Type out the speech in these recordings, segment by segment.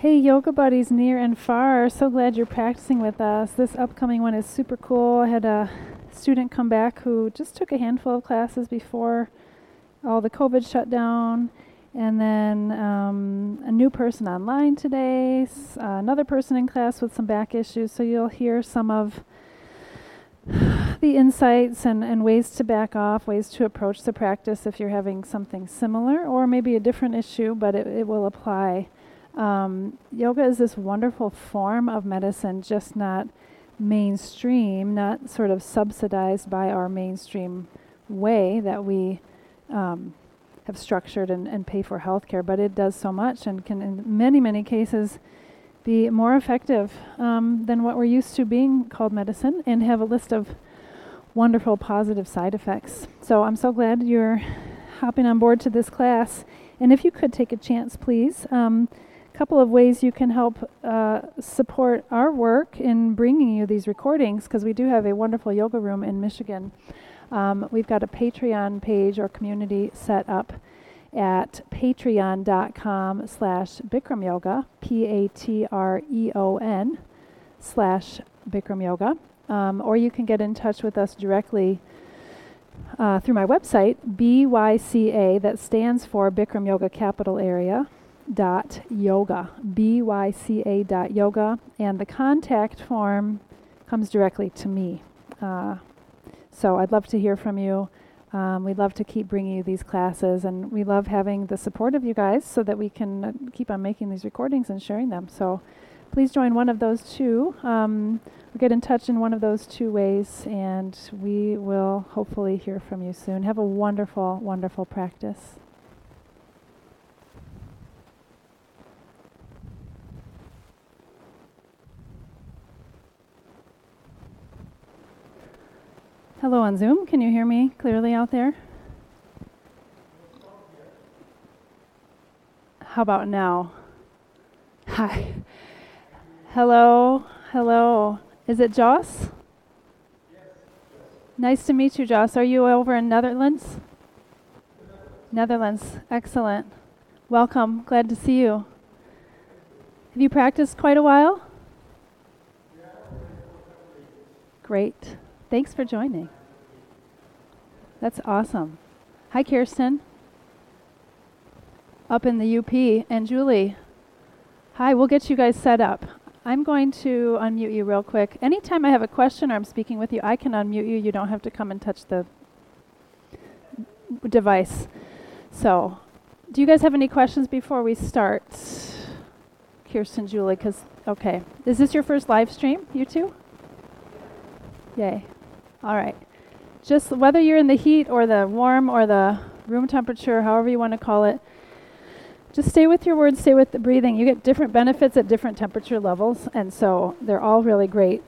Hey, yoga buddies near and far. So glad you're practicing with us. This upcoming one is super cool. I had a student come back who just took a handful of classes before all the COVID shut down. And then a new person online today, another person in class with some back issues. So you'll hear some of the insights and ways to back off, ways to approach the practice if you're having something similar or maybe a different issue, but it will apply. Yoga is this wonderful form of medicine, just not mainstream, not sort of subsidized by our mainstream way that we have structured and pay for healthcare, but it does so much and can in many, many cases be more effective than what we're used to being called medicine, and have a list of wonderful positive side effects. So I'm so glad you're hopping on board to this class. And if you could take a chance, please. Couple of ways you can help support our work in bringing you these recordings, because we do have a wonderful yoga room in Michigan. We've got a Patreon page or community set up at patreon.com/Bikram Yoga, Patreon/Bikram Yoga. Or you can get in touch with us directly through my website, BYCA, that stands for Bikram Yoga Capital Area, .yoga, BYCA.yoga, and the contact form comes directly to me. So I'd love to hear from you. We'd love to keep bringing you these classes, and we love having the support of you guys so that we can keep on making these recordings and sharing them. So please join one of those two, or get in touch in one of those two ways, and we will hopefully hear from you soon. Have a wonderful, wonderful practice. Hello on Zoom. Can you hear me clearly out there? How about now? Hi. Hello. Hello. Is it Joss? Yes. Nice to meet you, Joss. Are you over in Netherlands? Netherlands. Excellent. Welcome. Glad to see you. Have you practiced quite a while? Yeah. Great. Thanks for joining. That's awesome. Hi, Kirsten. Up in the UP. And Julie. Hi, we'll get you guys set up. I'm going to unmute you real quick. Anytime I have a question or I'm speaking with you, I can unmute you. You don't have to come and touch the device. So, do you guys have any questions before we start? Kirsten, Julie, okay. Is this your first live stream, you two? Yay. All right. Just whether you're in the heat or the warm or the room temperature, however you want to call it, just stay with your words, stay with the breathing. You get different benefits at different temperature levels, and so they're all really great.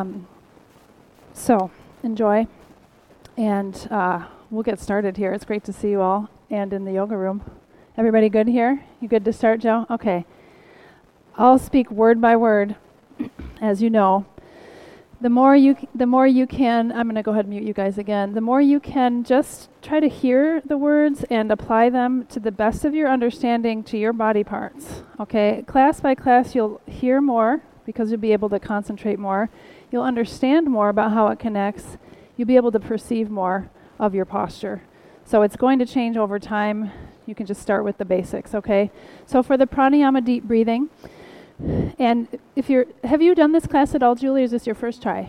So enjoy, and we'll get started here. It's great to see you all and in the yoga room. Everybody good here? You good to start, Joe? Okay. I'll speak word by word, as you know. The more you can, I'm going to go ahead and mute you guys again. The more you can just try to hear the words and apply them to the best of your understanding to your body parts. Okay, class by class, you'll hear more because you'll be able to concentrate more. You'll understand more about how it connects. You'll be able to perceive more of your posture. So it's going to change over time. You can just start with the basics, okay? So for the pranayama deep breathing, and have you done this class at all, Julie, or is this your first try?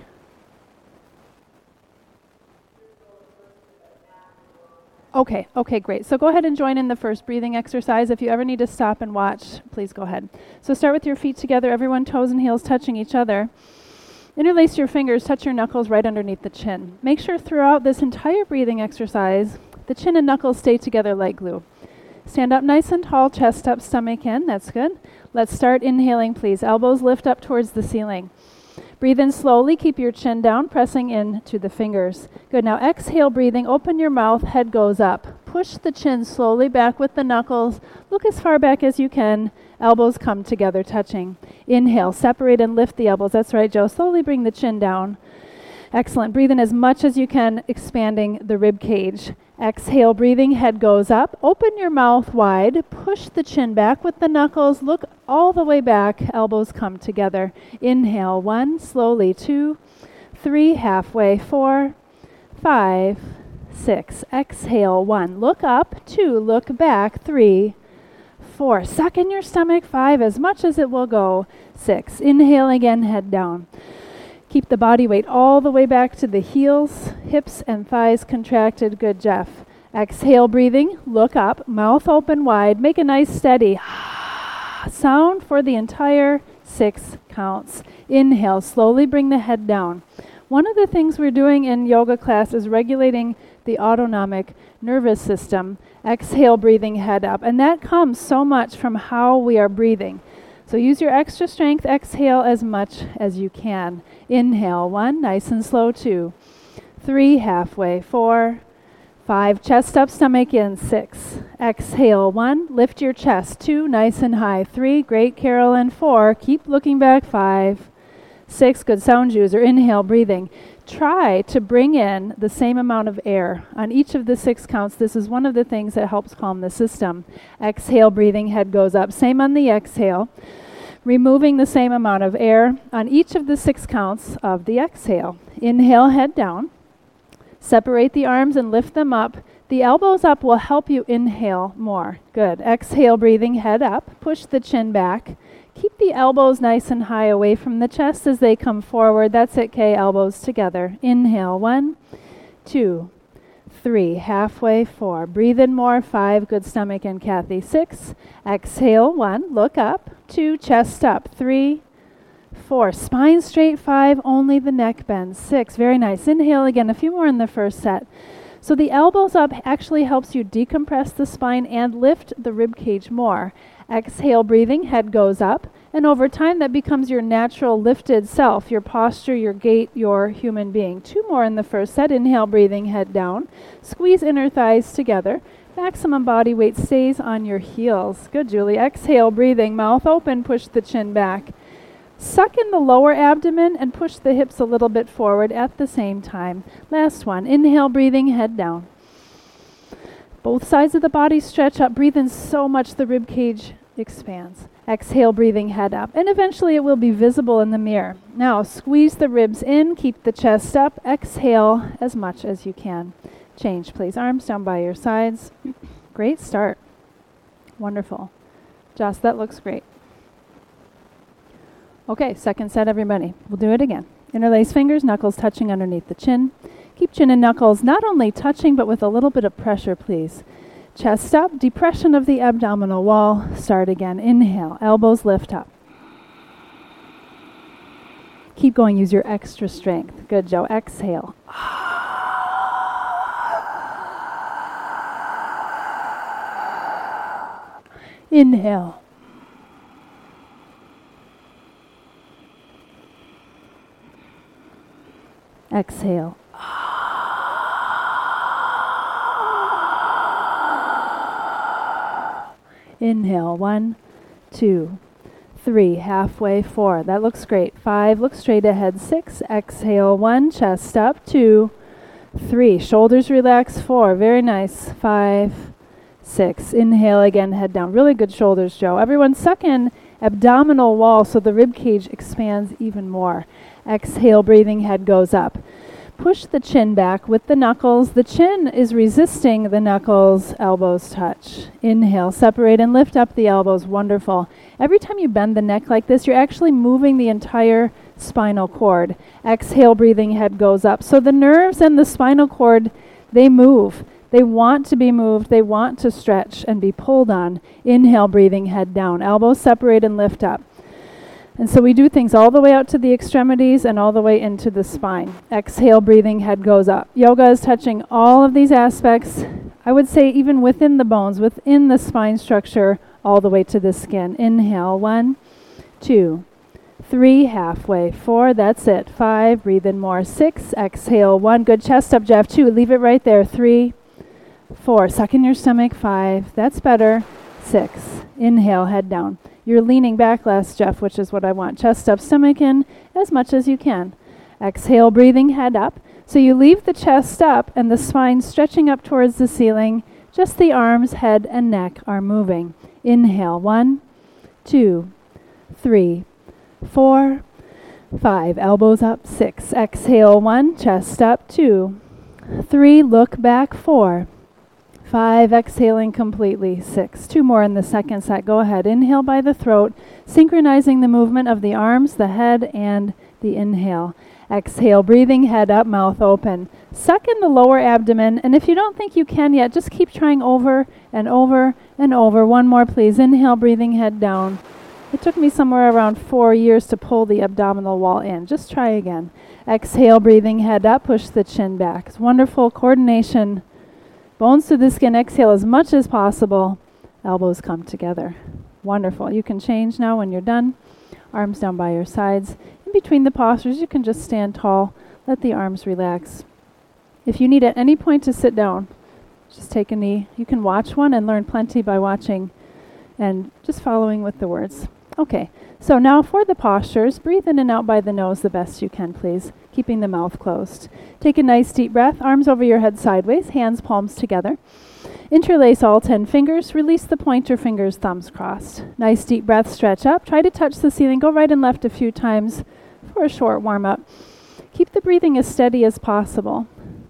Okay, great. So go ahead and join in the first breathing exercise. If you ever need to stop and watch, please go ahead. So start with your feet together, everyone toes and heels touching each other. Interlace your fingers, touch your knuckles right underneath the chin. Make sure throughout this entire breathing exercise, the chin and knuckles stay together like glue. Stand up nice and tall, chest up, stomach in. That's good. Let's start inhaling, please. Elbows lift up towards the ceiling. Breathe in slowly. Keep your chin down, pressing into the fingers. Good. Now exhale, breathing. Open your mouth. Head goes up. Push the chin slowly back with the knuckles. Look as far back as you can. Elbows come together, touching. Inhale. Separate and lift the elbows. That's right, Joe. Slowly bring the chin down. Excellent. Breathe in as much as you can, expanding the rib cage. Exhale, breathing, head goes up. Open your mouth wide. Push the chin back with the knuckles. Look all the way back. Elbows come together. Inhale, 1, slowly, 2, 3, halfway, 4, 5, 6. Exhale, 1. Look up, 2. Look back, 3, 4. Suck in your stomach, 5, as much as it will go, 6. Inhale again, head down. Keep the body weight all the way back to the heels, hips and thighs contracted. Good, Jeff. Exhale, breathing. Look up, mouth open wide. Make a nice steady sound for the entire 6 counts. Inhale, slowly bring the head down. One of the things we're doing in yoga class is regulating the autonomic nervous system. Exhale, breathing, head up. And that comes so much from how we are breathing. So use your extra strength. Exhale as much as you can. Inhale, 1, nice and slow, 2, 3, halfway, 4, 5, chest up, stomach in, 6. Exhale, 1, lift your chest, 2, nice and high, 3, great, Carolyn, 4, keep looking back, 5, 6, good sound user. Inhale, breathing. Try to bring in the same amount of air on each of the 6 counts. This is one of the things that helps calm the system. Exhale, breathing, head goes up. Same on the exhale. Removing the same amount of air on each of the 6 counts of the exhale. Inhale, head down. Separate the arms and lift them up. The elbows up will help you inhale more. Good. Exhale, breathing, head up. Push the chin back. Keep the elbows nice and high away from the chest as they come forward. That's it, Kay. Elbows together. Inhale, 1, 2, 3, halfway, 4. Breathe in more, 5. Good, stomach in, Kathy. 6. Exhale, 1. Look up. 2. Chest up. 3, 4. Spine straight. 5. Only the neck bends. 6. Very nice. Inhale again. A few more in the first set. So the elbows up actually helps you decompress the spine and lift the rib cage more. Exhale, breathing, head goes up. And over time, that becomes your natural lifted self, your posture, your gait, your human being. 2 more in the first set. Inhale, breathing, head down. Squeeze inner thighs together. Maximum body weight stays on your heels. Good, Julie. Exhale, breathing, mouth open, push the chin back. Suck in the lower abdomen and push the hips a little bit forward at the same time. Last one. Inhale, breathing, head down. Both sides of the body stretch up. Breathe in so much the rib cage expands. Exhale, breathing, head up. And eventually it will be visible in the mirror. Now, squeeze the ribs in. Keep the chest up. Exhale as much as you can. Change, please. Arms down by your sides. Great start. Wonderful. Joss, that looks great. Okay, second set, everybody. We'll do it again. Interlace fingers, knuckles touching underneath the chin. Keep chin and knuckles not only touching, but with a little bit of pressure, please. Chest up, depression of the abdominal wall. Start again. Inhale, elbows lift up. Keep going, use your extra strength. Good, Joe. Exhale. Inhale. Exhale. Inhale, 1, 2, 3, halfway, 4. That looks great. 5, look straight ahead. 6, exhale, 1, chest up. 2, 3, shoulders relax. 4, very nice. 5, 6, inhale again, head down. Really good shoulders, Joe. Everyone suck in abdominal wall so the rib cage expands even more. Exhale, breathing, head goes up. Push the chin back with the knuckles. The chin is resisting the knuckles. Elbows touch. Inhale, separate and lift up the elbows. Wonderful. Every time you bend the neck like this, you're actually moving the entire spinal cord. Exhale, breathing, head goes up. So the nerves and the spinal cord, they move. They want to be moved. They want to stretch and be pulled on. Inhale, breathing, head down. Elbows separate and lift up. And so we do things all the way out to the extremities and all the way into the spine. Exhale, breathing, head goes up. Yoga is touching all of these aspects. I would say even within the bones, within the spine structure, all the way to the skin. Inhale, 1, 2, 3, halfway. 4, that's it. 5, breathe in more. 6, exhale. 1, good, chest up, Jeff. 2, leave it right there. 3, 4, suck in your stomach. 5, that's better. 6, inhale, head down. You're leaning back last, Jeff, which is what I want. Chest up, stomach in, as much as you can. Exhale, breathing, head up. So you leave the chest up and the spine stretching up towards the ceiling. Just the arms, head, and neck are moving. Inhale, 1, 2, 3, 4, 5. Elbows up, 6. Exhale, 1, chest up, 2, 3, look back, 4, 5, exhaling completely, 6. 2 more in the second set. Go ahead. Inhale by the throat, synchronizing the movement of the arms, the head, and the inhale. Exhale, breathing head up, mouth open. Suck in the lower abdomen, and if you don't think you can yet, just keep trying over and over and over. 1 more, please. Inhale, breathing head down. It took me somewhere around 4 years to pull the abdominal wall in. Just try again. Exhale, breathing head up, push the chin back. It's wonderful coordination. Bones to the skin, exhale as much as possible. Elbows come together. Wonderful. You can change now when you're done. Arms down by your sides. In between the postures, you can just stand tall. Let the arms relax. If you need at any point to sit down, just take a knee. You can watch one and learn plenty by watching and just following with the words. Okay, so now for the postures, breathe in and out by the nose the best you can, please, keeping the mouth closed. Take a nice deep breath, arms over your head sideways, hands palms together. Interlace all 10 fingers, release the pointer fingers, thumbs crossed. Nice deep breath, stretch up, try to touch the ceiling, go right and left a few times for a short warm-up. Keep the breathing as steady as possible.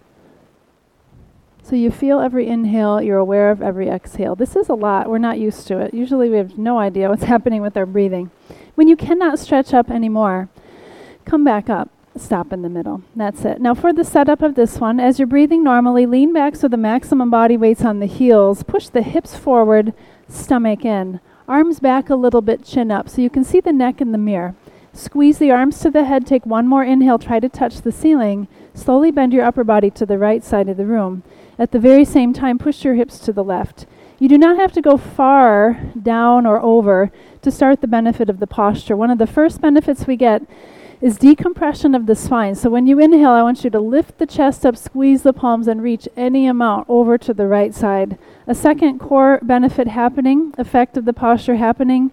So you feel every inhale, you're aware of every exhale. This is a lot, we're not used to it. Usually we have no idea what's happening with our breathing. When you cannot stretch up anymore, come back up, stop in the middle. That's it. Now for the setup of this one, as you're breathing normally, lean back so the maximum body weight's on the heels, push the hips forward, stomach in, arms back a little bit, chin up, so you can see the neck in the mirror. Squeeze the arms to the head, take 1 more inhale, try to touch the ceiling, slowly bend your upper body to the right side of the room. At the very same time, push your hips to the left. You do not have to go far down or over to start the benefit of the posture. One of the first benefits we get is decompression of the spine. So when you inhale, I want you to lift the chest up, squeeze the palms, and reach any amount over to the right side. A second core benefit happening, effect of the posture happening,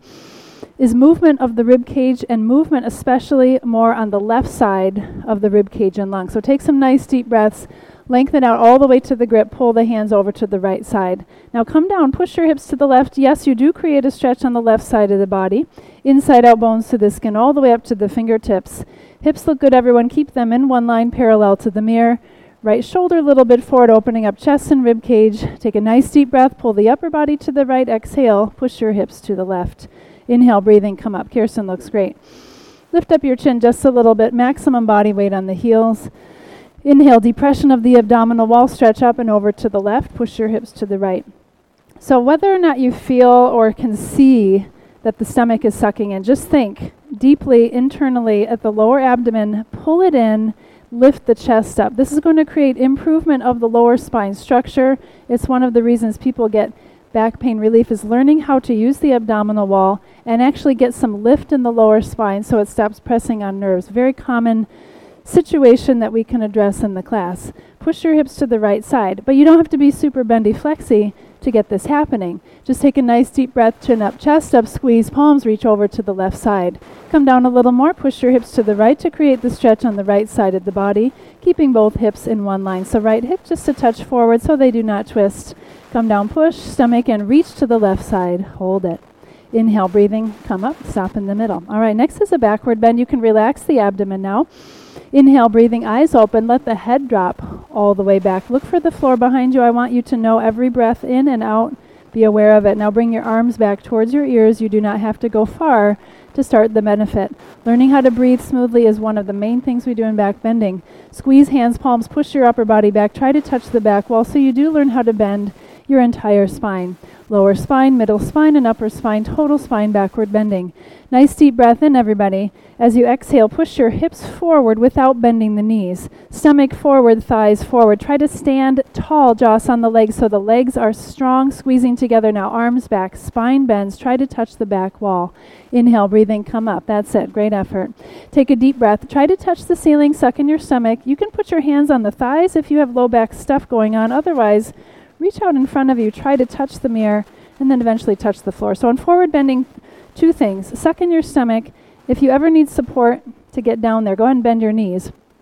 is movement of the rib cage, and movement especially more on the left side of the rib cage and lung. So take some nice deep breaths. Lengthen out all the way to the grip. Pull the hands over to the right side. Now come down. Push your hips to the left. Yes, you do create a stretch on the left side of the body. Inside out bones to the skin all the way up to the fingertips. Hips look good, everyone. Keep them in one line parallel to the mirror. Right shoulder a little bit forward, opening up chest and rib cage. Take a nice deep breath. Pull the upper body to the right. Exhale. Push your hips to the left. Inhale, breathing, come up. Kirsten looks great. Lift up your chin just a little bit. Maximum body weight on the heels. Inhale, depression of the abdominal wall, stretch up and over to the left, push your hips to the right. So whether or not you feel or can see that the stomach is sucking in, just think deeply internally at the lower abdomen, pull it in, lift the chest up. This is going to create improvement of the lower spine structure. It's one of the reasons people get back pain relief, is learning how to use the abdominal wall and actually get some lift in the lower spine so it stops pressing on nerves. Very common situation that we can address in the class. Push your hips to the right side, but you don't have to be super bendy flexy to get this happening. Just take a nice deep breath, chin up, chest up, squeeze palms, reach over to the left side. Come down a little more, push your hips to the right to create the stretch on the right side of the body, keeping both hips in one line. So right hip just a touch forward so they do not twist. Come down, push, stomach in, reach to the left side, hold it. Inhale, breathing, come up, stop in the middle. All right, next is a backward bend. You can relax the abdomen now. Inhale, breathing, eyes open. Let the head drop all the way back. Look for the floor behind you. I want you to know every breath in and out. Be aware of it. Now bring your arms back towards your ears. You do not have to go far to start the benefit. Learning how to breathe smoothly is one of the main things we do in back bending. Squeeze hands, palms, push your upper body back. Try to touch the back wall so you do learn how to bend your entire spine. Lower spine, middle spine, and upper spine, total spine backward bending. Nice deep breath in, everybody. As you exhale, push your hips forward without bending the knees. Stomach forward, thighs forward. Try to stand tall, jaws on the legs so the legs are strong, squeezing together. Now arms back, spine bends. Try to touch the back wall. Inhale, breathing, come up. That's it. Great effort. Take a deep breath. Try to touch the ceiling, suck in your stomach. You can put your hands on the thighs if you have low back stuff going on. Otherwise, reach out in front of you, try to touch the mirror, and then eventually touch the floor. So on forward bending, 2 things. Suck in your stomach. If you ever need support to get down there, go ahead and bend your knees.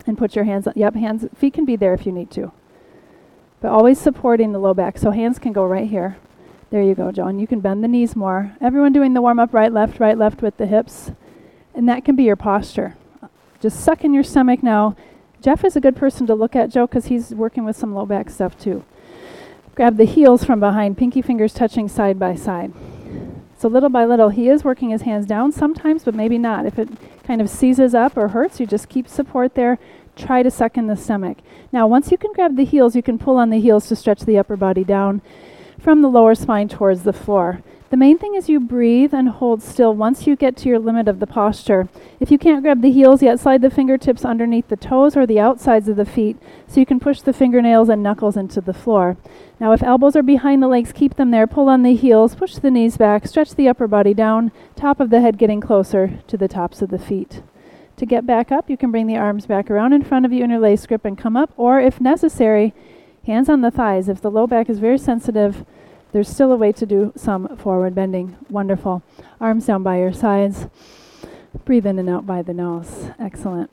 And put your hands, feet can be there if you need to. But always supporting the low back. So hands can go right here. There you go, Joan. You can bend the knees more. Everyone doing the warm-up right, left with the hips. And that can be your posture. Just suck in your stomach now. Jeff is a good person to look at, Joe, because he's working with some low back stuff too. Grab the heels from behind, pinky fingers touching side by side. So little by little, he is working his hands down sometimes, but maybe not. If it kind of seizes up or hurts, you just keep support there. Try to suck in the stomach. Now, once you can grab the heels, you can pull on the heels to stretch the upper body down from the lower spine towards the floor. The main thing is you breathe and hold still once you get to your limit of the posture. If you can't grab the heels yet, slide the fingertips underneath the toes or the outsides of the feet so you can push the fingernails and knuckles into the floor. Now, if elbows are behind the legs, keep them there. Pull on the heels, push the knees back, stretch the upper body down, top of the head getting closer to the tops of the feet. To get back up, you can bring the arms back around in front of you, interlace, grip, and come up. Or, if necessary, hands on the thighs. If the low back is very sensitive, there's still a way to do some forward bending. Wonderful. Arms down by your sides. Breathe in and out by the nose. Excellent.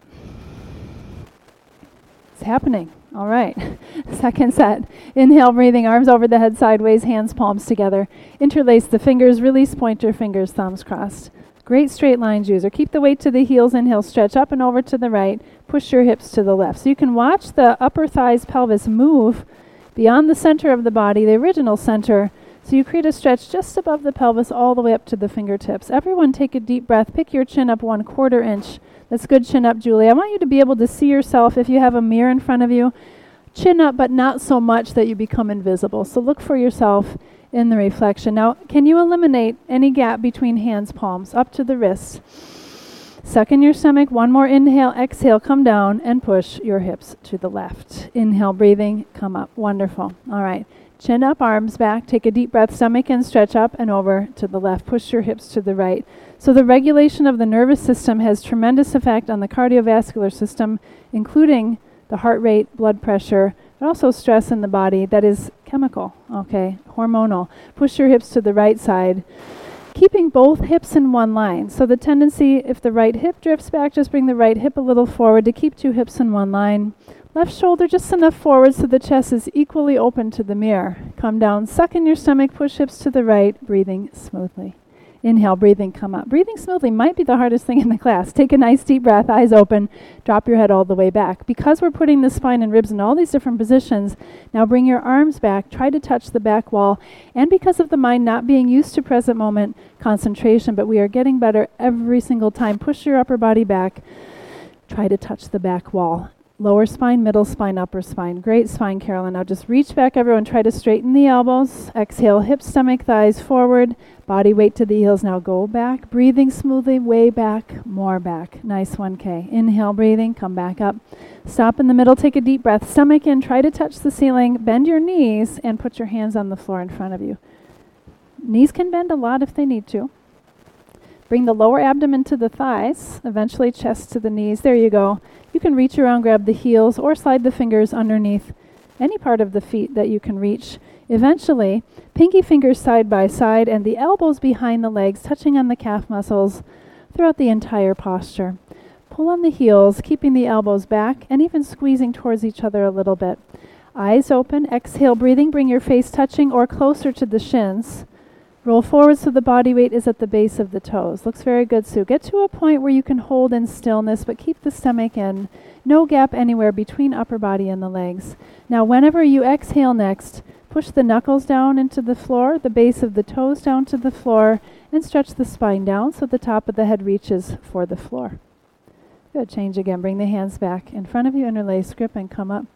It's happening. All right. Second set. Inhale, breathing, arms over the head sideways, hands, palms together. Interlace the fingers, release pointer fingers, thumbs crossed. Great straight lines user. Keep the weight to the heels. Inhale, stretch up and over to the right. Push your hips to the left. So you can watch the upper thighs, pelvis move beyond the center of the body, the original center. So you create a stretch just above the pelvis all the way up to the fingertips. Everyone take a deep breath. Pick your chin up 1/4 inch. That's good chin up, Julie. I want you to be able to see yourself if you have a mirror in front of you. Chin up, but not so much that you become invisible. So look for yourself in the reflection. Now, can you eliminate any gap between hands, palms, up to the wrists? Suck in your stomach. One more inhale, exhale, come down and push your hips to the left. Inhale, breathing, come up. Wonderful. All right. Chin up, arms back. Take a deep breath, stomach in, stretch up and over to the left. Push your hips to the right. So the regulation of the nervous system has tremendous effect on the cardiovascular system, including the heart rate, blood pressure, but also stress in the body that is chemical, okay, hormonal. Push your hips to the right side, keeping both hips in one line. So the tendency, if the right hip drifts back, just bring the right hip a little forward to keep two hips in one line. Left shoulder just enough forward so the chest is equally open to the mirror. Come down, suck in your stomach, push hips to the right, breathing smoothly. Inhale, breathing, come up. Breathing smoothly might be the hardest thing in the class. Take a nice deep breath, eyes open, drop your head all the way back. Because we're putting the spine and ribs in all these different positions, now bring your arms back, try to touch the back wall. And because of the mind not being used to present moment concentration, but we are getting better every single time, push your upper body back, try to touch the back wall. Lower spine, middle spine, upper spine. Great spine, Carolyn. Now just reach back, everyone. Try to straighten the elbows. Exhale, hips, stomach, thighs forward. Body weight to the heels. Now go back. Breathing smoothly, way back, more back. Nice 1K. Inhale, breathing, come back up. Stop in the middle, take a deep breath. Stomach in, try to touch the ceiling. Bend your knees and put your hands on the floor in front of you. Knees can bend a lot if they need to. Bring the lower abdomen to the thighs, eventually chest to the knees. There you go. You can reach around, grab the heels, or slide the fingers underneath any part of the feet that you can reach. Eventually, pinky fingers side by side and the elbows behind the legs, touching on the calf muscles throughout the entire posture. Pull on the heels, keeping the elbows back and even squeezing towards each other a little bit. Eyes open, exhale, breathing, bring your face touching or closer to the shins. Roll forward so the body weight is at the base of the toes. Looks very good, Sue. Get to a point where you can hold in stillness, but keep the stomach in. No gap anywhere between upper body and the legs. Now, whenever you exhale next, push the knuckles down into the floor, the base of the toes down to the floor, and stretch the spine down so the top of the head reaches for the floor. Good. Change again. Bring the hands back in front of you, interlace, grip, and come up.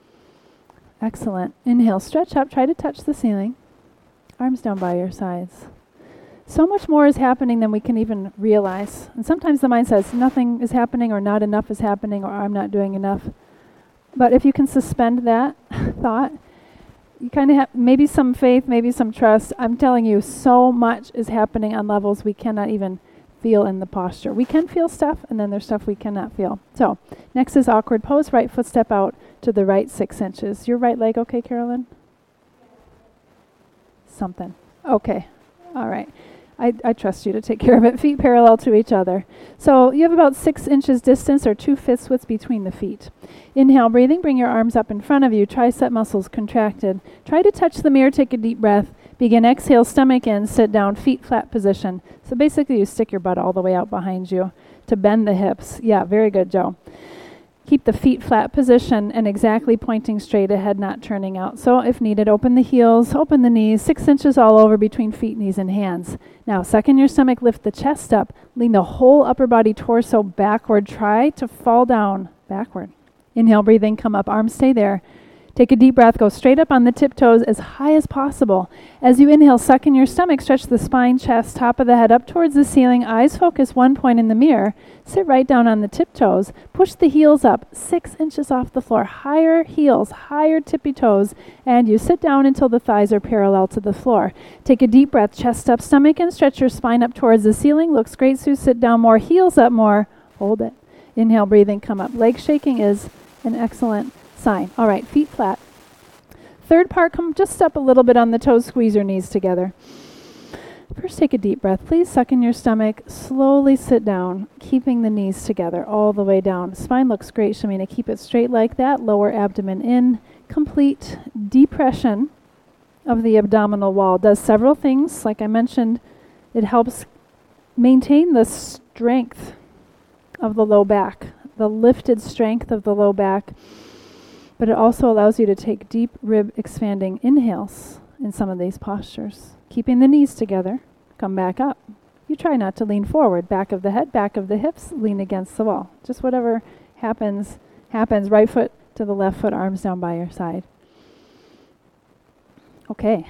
Excellent. Inhale, stretch up, try to touch the ceiling. Arms down by your sides. So much more is happening than we can even realize. And sometimes the mind says nothing is happening or not enough is happening or I'm not doing enough. But if you can suspend that thought, you kind of have maybe some faith, maybe some trust. I'm telling you, so much is happening on levels we cannot even feel in the posture. We can feel stuff, and then there's stuff we cannot feel. So next is awkward pose. Right foot step out to the right 6 inches. Your right leg okay, Carolyn? Something. Okay. All right. I trust you to take care of it. Feet parallel to each other. So you have about 6 inches distance or 2/5 width between the feet. Inhale, breathing. Bring your arms up in front of you. Tricep muscles contracted. Try to touch the mirror. Take a deep breath. Begin, exhale, stomach in, sit down, feet flat position. So basically you stick your butt all the way out behind you to bend the hips. Yeah, very good, Joe. Keep the feet flat position and exactly pointing straight ahead, not turning out. So if needed, open the heels, open the knees, 6 inches all over between feet, knees, and hands. Now, suck in your stomach, lift the chest up, lean the whole upper body torso backward. Try to fall down backward. Inhale, breathing, come up, arms stay there. Take a deep breath, go straight up on the tiptoes as high as possible. As you inhale, suck in your stomach, stretch the spine, chest, top of the head up towards the ceiling, eyes focus one point in the mirror. Sit right down on the tiptoes. Push the heels up 6 inches off the floor. Higher heels, higher tippy toes, and you sit down until the thighs are parallel to the floor. Take a deep breath, chest up, stomach in, stretch your spine up towards the ceiling. Looks great, Sue. Sit down more, heels up more. Hold it. Inhale, breathing, come up. Leg shaking is an excellent sign. All right, feet flat. Third part, come just up a little bit on the toes, squeeze your knees together. First, take a deep breath. Please suck in your stomach. Slowly sit down, keeping the knees together all the way down. Spine looks great, Shamina. Keep it straight like that. Lower abdomen in. Complete depression of the abdominal wall. Does several things. Like I mentioned, it helps maintain the strength of the low back, the lifted strength of the low back. But it also allows you to take deep rib expanding inhales in some of these postures. Keeping the knees together, come back up. You try not to lean forward. Back of the head, back of the hips, lean against the wall. Just whatever happens, happens. Right foot to the left foot, arms down by your side. Okay.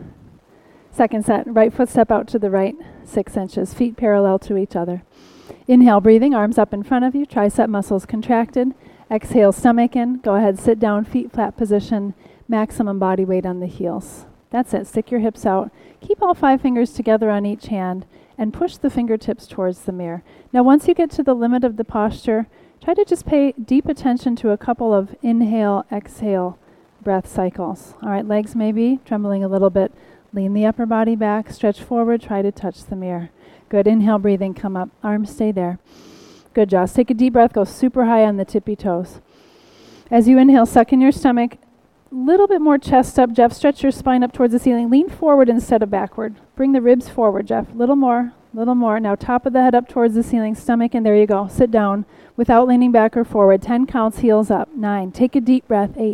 Second set, right foot step out to the right, 6 inches, feet parallel to each other. Inhale, breathing, arms up in front of you, tricep muscles contracted. Exhale, stomach in. Go ahead, sit down, feet flat position, maximum body weight on the heels. That's it. Stick your hips out. Keep all 5 fingers together on each hand and push the fingertips towards the mirror. Now, once you get to the limit of the posture, try to just pay deep attention to a couple of inhale, exhale breath cycles. All right, legs maybe trembling a little bit. Lean the upper body back, stretch forward, try to touch the mirror. Good. Inhale, breathing, come up. Arms stay there. Good, Joss. Take a deep breath. Go super high on the tippy toes. As you inhale, suck in your stomach. Little bit more chest up, Jeff. Stretch your spine up towards the ceiling. Lean forward instead of backward. Bring the ribs forward, Jeff. Little more, little more. Now top of the head up towards the ceiling, stomach, and there you go. Sit down without leaning back or forward. 10 counts, heels up. 9. Take a deep breath. 8.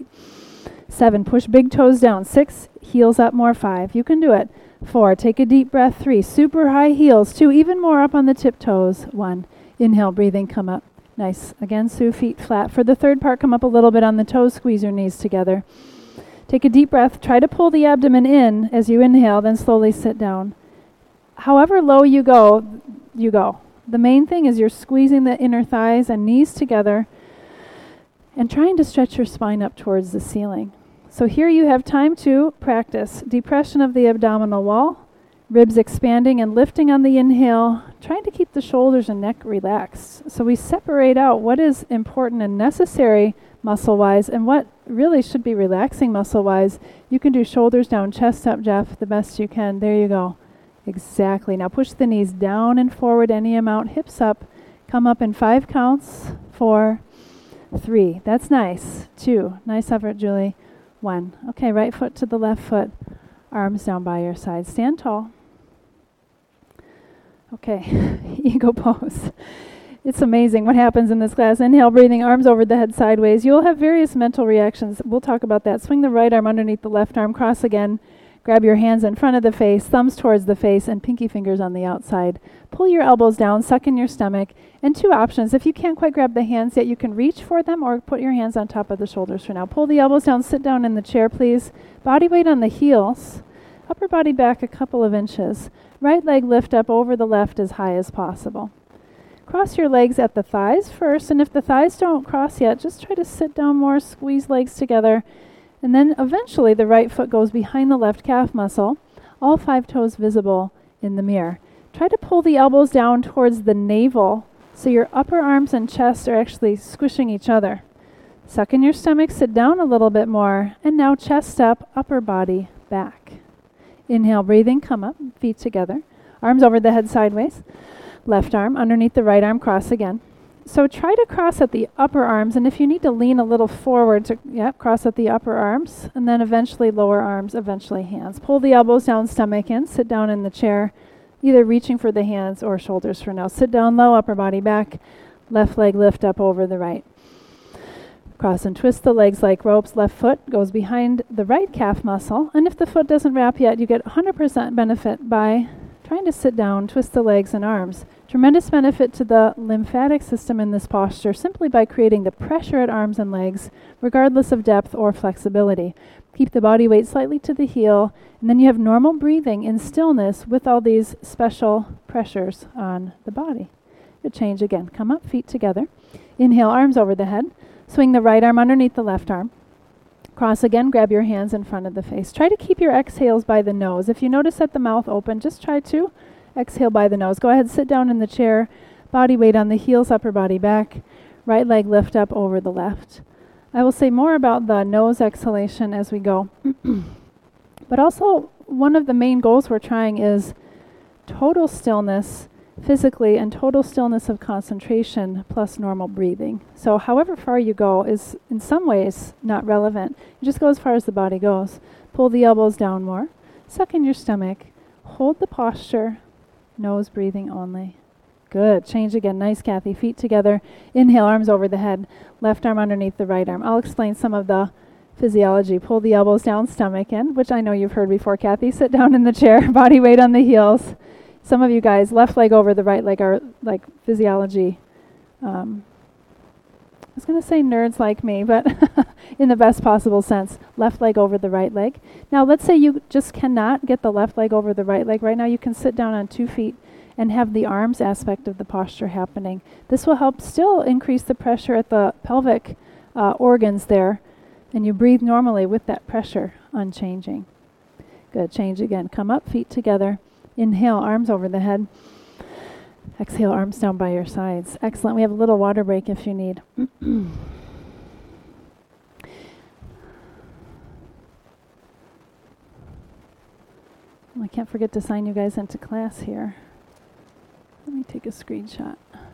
7. Push big toes down. 6. Heels up more. 5. You can do it. 4. Take a deep breath. 3. Super high heels. 2. Even more up on the tiptoes. 1. Inhale, breathing, come up. Nice. Again, Sue, feet flat. For the third part, come up a little bit on the toes, squeeze your knees together. Take a deep breath. Try to pull the abdomen in as you inhale, then slowly sit down. However low you go, you go. The main thing is you're squeezing the inner thighs and knees together and trying to stretch your spine up towards the ceiling. So here you have time to practice depression of the abdominal wall, ribs expanding and lifting on the inhale, trying to keep the shoulders and neck relaxed. So we separate out what is important and necessary muscle-wise and what really should be relaxing muscle-wise. You can do shoulders down, chest up, Jeff, the best you can. There you go. Exactly. Now push the knees down and forward any amount, hips up. Come up in 5 counts. 4, 3. That's nice. 2. Nice effort, Julie. 1. Okay, right foot to the left foot. Arms down by your side. Stand tall. Okay, ego pose. It's amazing what happens in this class. Inhale, breathing, arms over the head sideways. You'll have various mental reactions. We'll talk about that. Swing the right arm underneath the left arm. Cross again. Grab your hands in front of the face, thumbs towards the face, and pinky fingers on the outside. Pull your elbows down, suck in your stomach. And 2 options. If you can't quite grab the hands yet, you can reach for them or put your hands on top of the shoulders for now. Pull the elbows down, sit down in the chair, please. Body weight on the heels. Upper body back a couple of inches. Right leg lift up over the left as high as possible. Cross your legs at the thighs first, and if the thighs don't cross yet, just try to sit down more, squeeze legs together, and then eventually the right foot goes behind the left calf muscle, all 5 toes visible in the mirror. Try to pull the elbows down towards the navel so your upper arms and chest are actually squishing each other. Suck in your stomach, sit down a little bit more, and now chest up, upper body back. Inhale, breathing, come up, feet together. Arms over the head sideways. Left arm underneath the right arm, cross again. So try to cross at the upper arms, and if you need to lean a little forward to, cross at the upper arms, and then eventually lower arms, eventually hands. Pull the elbows down, stomach in, sit down in the chair, either reaching for the hands or shoulders for now. Sit down low, upper body back, left leg lift up over the right. Cross and twist the legs like ropes. Left foot goes behind the right calf muscle, and if the foot doesn't wrap yet, you get 100% benefit by trying to sit down, twist the legs and arms. Tremendous benefit to the lymphatic system in this posture simply by creating the pressure at arms and legs, regardless of depth or flexibility. Keep the body weight slightly to the heel, and then you have normal breathing in stillness with all these special pressures on the body. Good change again. Come up, feet together. Inhale, arms over the head. Swing the right arm underneath the left arm. Cross again, grab your hands in front of the face. Try to keep your exhales by the nose. If you notice that the mouth open, just try to exhale by the nose. Go ahead, sit down in the chair. Body weight on the heels, upper body back. Right leg lift up over the left. I will say more about the nose exhalation as we go. But also, one of the main goals we're trying is total stillness physically and total stillness of concentration plus normal breathing. So however far you go is in some ways not relevant. You just go as far as the body goes. Pull the elbows down more. Suck in your stomach. Hold the posture. Nose breathing only. Good. Change again. Nice, Kathy. Feet together. Inhale, arms over the head. Left arm underneath the right arm. I'll explain some of the physiology. Pull the elbows down, stomach in, which I know you've heard before, Kathy. Sit down in the chair. Body weight on the heels. Some of you guys, left leg over the right leg are like physiology. I was going to say nerds like me, but in the best possible sense. Left leg over the right leg. Now, let's say you just cannot get the left leg over the right leg. Right now, you can sit down on 2 feet and have the arms aspect of the posture happening. This will help still increase the pressure at the pelvic organs there, and you breathe normally with that pressure unchanging. Good. Change again. Come up, feet together. Inhale, arms over the head. Exhale, arms down by your sides. Excellent. We have a little water break if you need. I can't forget to sign you guys into class here. Let me take a screenshot.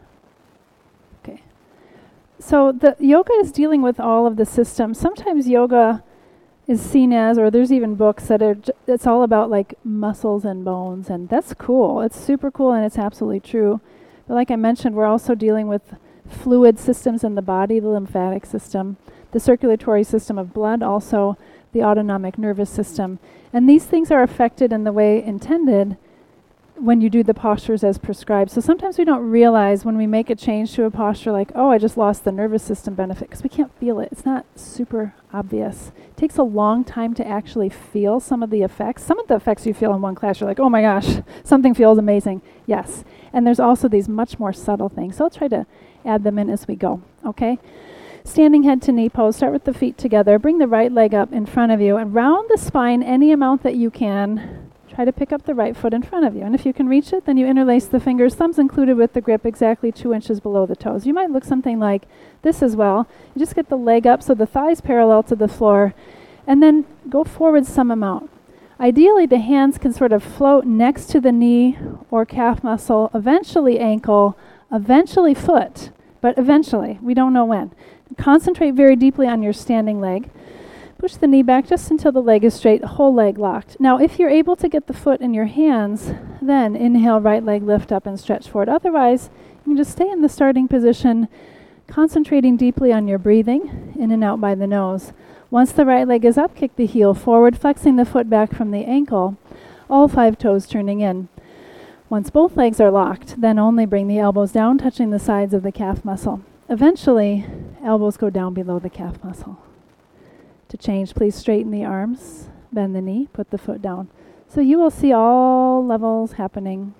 Okay. So the yoga is dealing with all of the systems. Sometimes yoga is seen as, or there's even books that are, it's all about like muscles and bones, and that's cool. It's super cool and it's absolutely true. But like I mentioned, we're also dealing with fluid systems in the body, the lymphatic system, the circulatory system of blood, also the autonomic nervous system. And these things are affected in the way intended when you do the postures as prescribed. So sometimes we don't realize when we make a change to a posture like, oh, I just lost the nervous system benefit, because we can't feel it. It's not super obvious. It takes a long time to actually feel some of the effects. Some of the effects you feel in one class, you're like, oh my gosh, something feels amazing. Yes. And there's also these much more subtle things. So I'll try to add them in as we go, okay? Standing head to knee pose. Start with the feet together. Bring the right leg up in front of you and round the spine any amount that you can. Try to pick up the right foot in front of you. And if you can reach it, then you interlace the fingers, thumbs included with the grip exactly 2 inches below the toes. You might look something like this as well. You just get the leg up so the thighs parallel to the floor, and then go forward some amount. Ideally, the hands can sort of float next to the knee or calf muscle, eventually ankle, eventually foot, but eventually. We don't know when. Concentrate very deeply on your standing leg. Push the knee back just until the leg is straight, whole leg locked. Now, if you're able to get the foot in your hands, then inhale, right leg lift up and stretch forward. Otherwise, you can just stay in the starting position, concentrating deeply on your breathing, in and out by the nose. Once the right leg is up, kick the heel forward, flexing the foot back from the ankle, all 5 toes turning in. Once both legs are locked, then only bring the elbows down, touching the sides of the calf muscle. Eventually, elbows go down below the calf muscle. To change, please straighten the arms, bend the knee, put the foot down. So you will see all levels happening.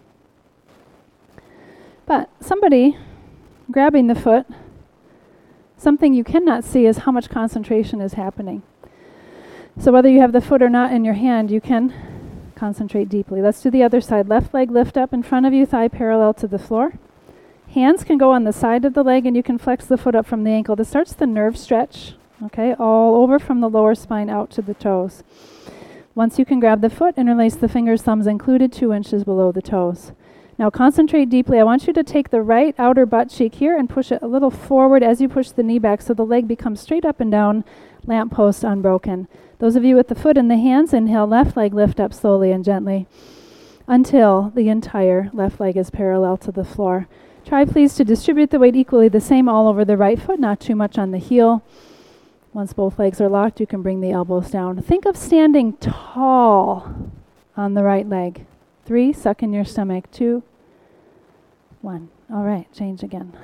But somebody grabbing the foot, something you cannot see is how much concentration is happening. So whether you have the foot or not in your hand, you can concentrate deeply. Let's do the other side. Left leg lift up in front of you, thigh parallel to the floor. Hands can go on the side of the leg, and you can flex the foot up from the ankle. This starts the nerve stretch. Okay, all over from the lower spine out to the toes. Once you can grab the foot, interlace the fingers, thumbs included, 2 inches below the toes. Now concentrate deeply. I want you to take the right outer butt cheek here and push it a little forward as you push the knee back so the leg becomes straight up and down, lamppost unbroken. Those of you with the foot in the hands, inhale, left leg lift up slowly and gently until the entire left leg is parallel to the floor. Try please to distribute the weight equally the same all over the right foot, not too much on the heel. Once both legs are locked, you can bring the elbows down. Think of standing tall on the right leg. 3, suck in your stomach. 2, 1. All right, change again.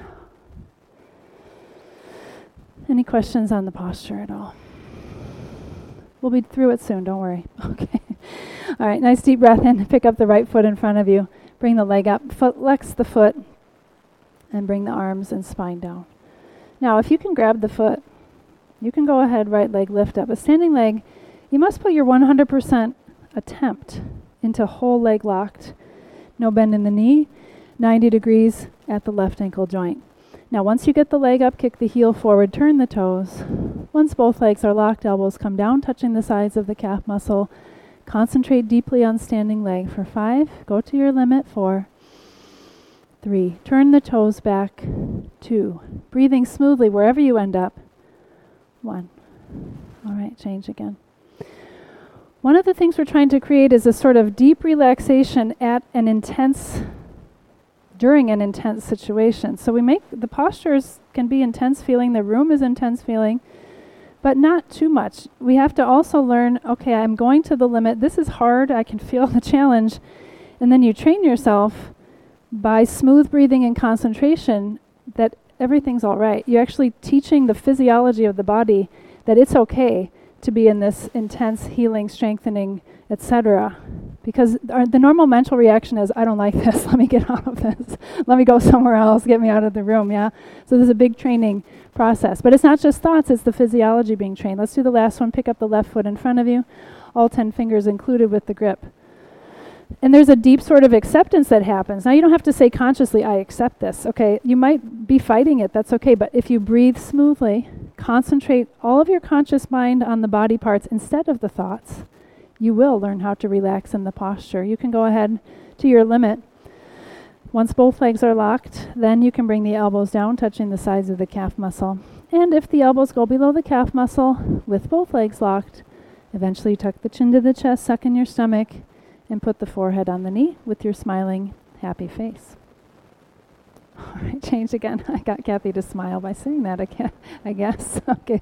Any questions on the posture at all? We'll be through it soon, don't worry. Okay. All right, nice deep breath in. Pick up the right foot in front of you. Bring the leg up. Flex the foot and bring the arms and spine down. Now, if you can grab the foot, you can go ahead, right leg lift up. A standing leg, you must put your 100% attempt into whole leg locked. No bend in the knee, 90 degrees at the left ankle joint. Now, once you get the leg up, kick the heel forward, turn the toes. Once both legs are locked, elbows come down, touching the sides of the calf muscle. Concentrate deeply on standing leg for 5. Go to your limit. 4, 3. Turn the toes back. 2. Breathing smoothly wherever you end up. 1. All right, change again. One of the things we're trying to create is a sort of deep relaxation during an intense situation. So the postures can be intense feeling, the room is intense feeling, but not too much. We have to also learn, okay, I'm going to the limit. This is hard. I can feel the challenge. And then you train yourself by smooth breathing and concentration that everything's all right. You're actually teaching the physiology of the body that it's okay to be in this intense healing, strengthening, etc. Because the normal mental reaction is, I don't like this, let me get out of this. Let me go somewhere else, get me out of the room, yeah? So there's a big training process. But it's not just thoughts, it's the physiology being trained. Let's do the last one. Pick up the left foot in front of you, all 10 fingers included with the grip. And there's a deep sort of acceptance that happens. Now you don't have to say consciously, I accept this, okay? You might be fighting it, that's okay, but if you breathe smoothly, concentrate all of your conscious mind on the body parts instead of the thoughts, you will learn how to relax in the posture. You can go ahead to your limit. Once both legs are locked, then you can bring the elbows down, touching the sides of the calf muscle. And if the elbows go below the calf muscle, with both legs locked, eventually tuck the chin to the chest, suck in your stomach, and put the forehead on the knee with your smiling, happy face. All right, change again. I got Kathy to smile by saying that again, I guess. Okay.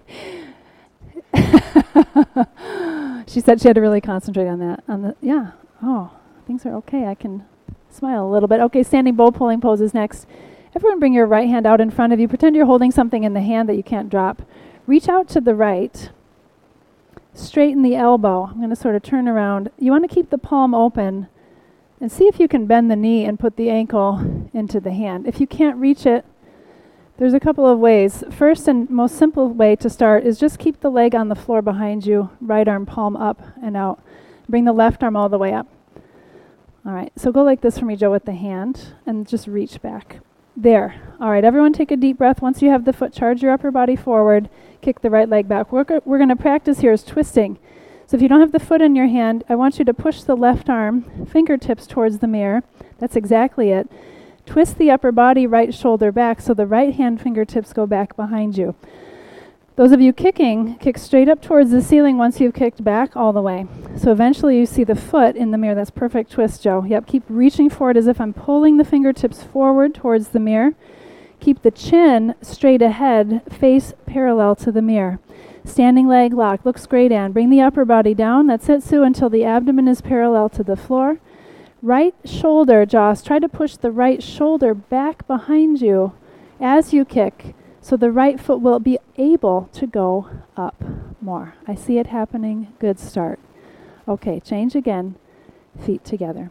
She said she had to really concentrate on that. Yeah. Oh, things are okay. I can smile a little bit. Okay, standing bow pulling pose is next. Everyone bring your right hand out in front of you. Pretend you're holding something in the hand that you can't drop. Reach out to the right. Straighten the elbow. I'm going to sort of turn around. You want to keep the palm open and see if you can bend the knee and put the ankle into the hand. If you can't reach it, there's a couple of ways. First and most simple way to start is just keep the leg on the floor behind you, right arm palm up and out. Bring the left arm all the way up. All right, so go like this for me, Joe, with the hand, and just reach back. There. All right, everyone take a deep breath. Once you have the foot, charge your upper body forward, kick the right leg back. What we're going to practice here is twisting. So if you don't have the foot in your hand, I want you to push the left arm, fingertips towards the mirror. That's exactly it. Twist the upper body, right shoulder back, so the right hand fingertips go back behind you. Those of you kicking, kick straight up towards the ceiling once you've kicked back all the way. So eventually you see the foot in the mirror. That's perfect twist, Joe. Yep, keep reaching forward as if I'm pulling the fingertips forward towards the mirror. Keep the chin straight ahead, face parallel to the mirror. Standing leg lock. Looks great, Anne. Bring the upper body down. That's it, Sue, until the abdomen is parallel to the floor. Right shoulder, Joss. Try to push the right shoulder back behind you as you kick, so the right foot will be able to go up more. I see it happening. Good start. Okay, change again. Feet together.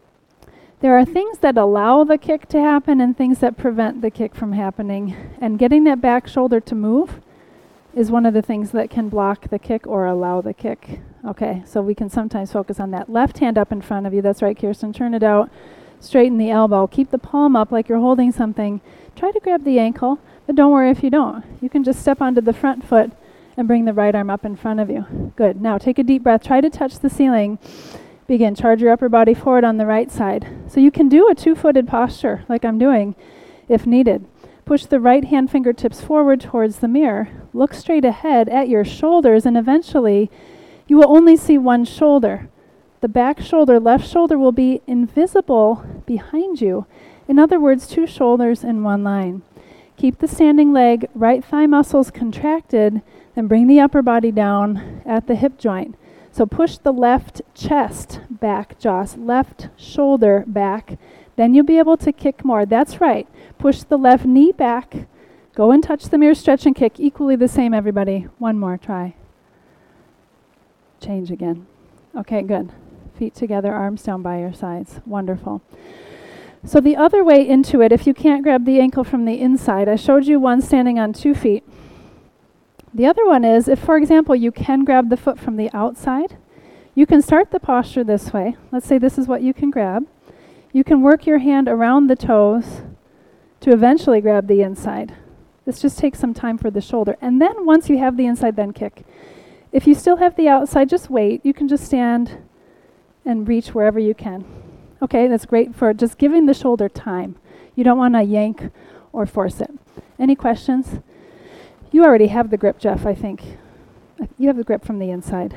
There are things that allow the kick to happen and things that prevent the kick from happening. And getting that back shoulder to move is one of the things that can block the kick or allow the kick. Okay, so we can sometimes focus on that. Left hand up in front of you. That's right, Kirsten. Turn it out. Straighten the elbow. Keep the palm up like you're holding something. Try to grab the ankle, but don't worry if you don't. You can just step onto the front foot and bring the right arm up in front of you. Good. Now take a deep breath. Try to touch the ceiling. Begin. Charge your upper body forward on the right side. So you can do a two-footed posture like I'm doing if needed. Push the right hand fingertips forward towards the mirror. Look straight ahead at your shoulders, and eventually you will only see one shoulder. The back shoulder, left shoulder, will be invisible behind you. In other words, two shoulders in one line. Keep the standing leg, right thigh muscles contracted, then bring the upper body down at the hip joint. So push the left chest back, Joss, left shoulder back. Then you'll be able to kick more. That's right. Push the left knee back. Go and touch the mirror, stretch and kick. Equally the same, everybody. One more, try. Change again. Okay, good. Feet together, arms down by your sides. Wonderful. So the other way into it, if you can't grab the ankle from the inside, I showed you one standing on 2 feet. The other one is, if, for example, you can grab the foot from the outside, you can start the posture this way. Let's say this is what you can grab. You can work your hand around the toes to eventually grab the inside. This just takes some time for the shoulder. And then once you have the inside, then kick. If you still have the outside, just wait. You can just stand and reach wherever you can. Okay, that's great for just giving the shoulder time. You don't want to yank or force it. Any questions? You already have the grip, Jeff, I think. You have the grip from the inside.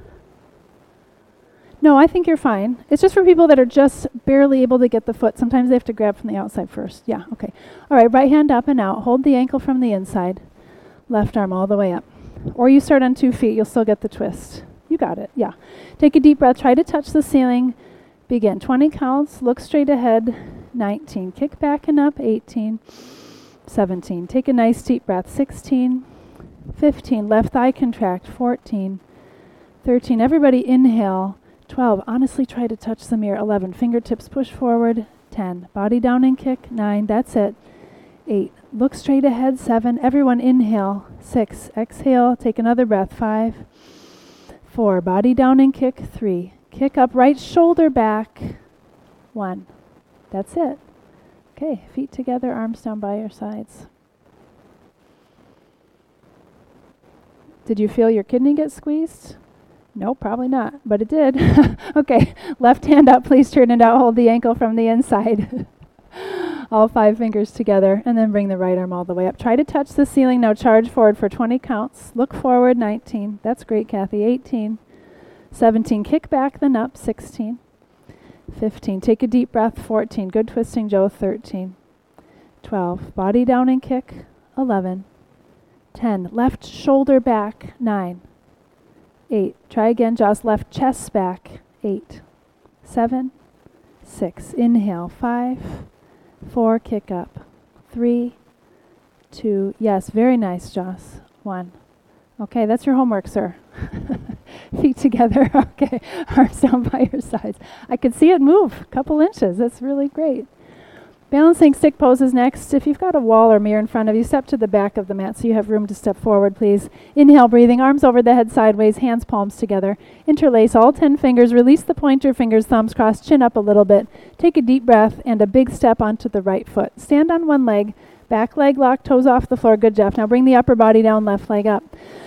No, I think you're fine. It's just for people that are just barely able to get the foot. Sometimes they have to grab from the outside first. Yeah, okay. All right, right hand up and out. Hold the ankle from the inside. Left arm all the way up. Or you start on 2 feet. You'll still get the twist. You got it, yeah. Take a deep breath. Try to touch the ceiling. Begin. 20 counts. Look straight ahead. 19. Kick back and up. 18. 17. Take a nice deep breath. 16. 15. Left thigh contract. 14. 13. Everybody inhale. 12. Honestly try to touch the mirror. 11. Fingertips push forward. 10. Body down and kick. 9. That's it. 8. Look straight ahead. 7. Everyone inhale. 6. Exhale. Take another breath. 5. 4. Body down and kick. 3. Kick up. Right shoulder back. 1. That's it. Okay. Feet together. Arms down by your sides. Did you feel your kidney get squeezed? No, probably not, but it did. Okay, left hand up, please turn it out. Hold the ankle from the inside. All 5 fingers together, and then bring the right arm all the way up. Try to touch the ceiling. Now charge forward for 20 counts. Look forward, 19. That's great, Kathy. 18. 17. Kick back, then up. 16. 15. Take a deep breath. 14. Good twisting, Joe. 13. 12. Body down and kick. 11. 10. Left shoulder back. 9. 8. Try again, Joss. Left chest back. 8. 7. 6. Inhale. 5. 4. Kick up. 3. 2. Yes, very nice, Joss. 1. Okay, that's your homework, sir. Feet together. Okay, arms down by your sides. I could see it move a couple inches. That's really great. Balancing stick poses next. If you've got a wall or mirror in front of you, step to the back of the mat so you have room to step forward, please. Inhale, breathing, arms over the head sideways, hands palms together. Interlace all 10 fingers, release the pointer fingers, thumbs crossed, chin up a little bit. Take a deep breath and a big step onto the right foot. Stand on one leg, back leg locked, toes off the floor. Good, Jeff. Now bring the upper body down, left leg up.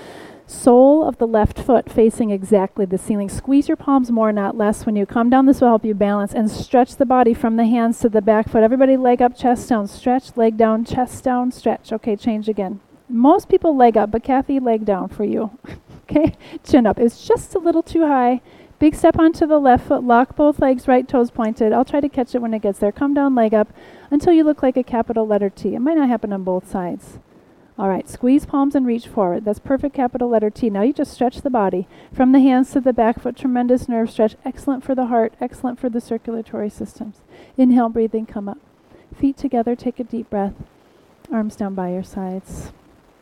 Sole of the left foot facing exactly the ceiling. Squeeze your palms more, not less. When you come down, this will help you balance. And stretch the body from the hands to the back foot. Everybody leg up, chest down. Stretch, leg down, chest down, stretch. Okay, change again. Most people leg up, but Kathy, leg down for you. Okay, chin up. It's just a little too high. Big step onto the left foot. Lock both legs, right toes pointed. I'll try to catch it when it gets there. Come down, leg up, until you look like a capital letter T. It might not happen on both sides. All right, squeeze palms and reach forward. That's perfect capital letter T. Now you just stretch the body from the hands to the back foot. Tremendous nerve stretch. Excellent for the heart. Excellent for the circulatory systems. Inhale, breathing, come up. Feet together, take a deep breath. Arms down by your sides.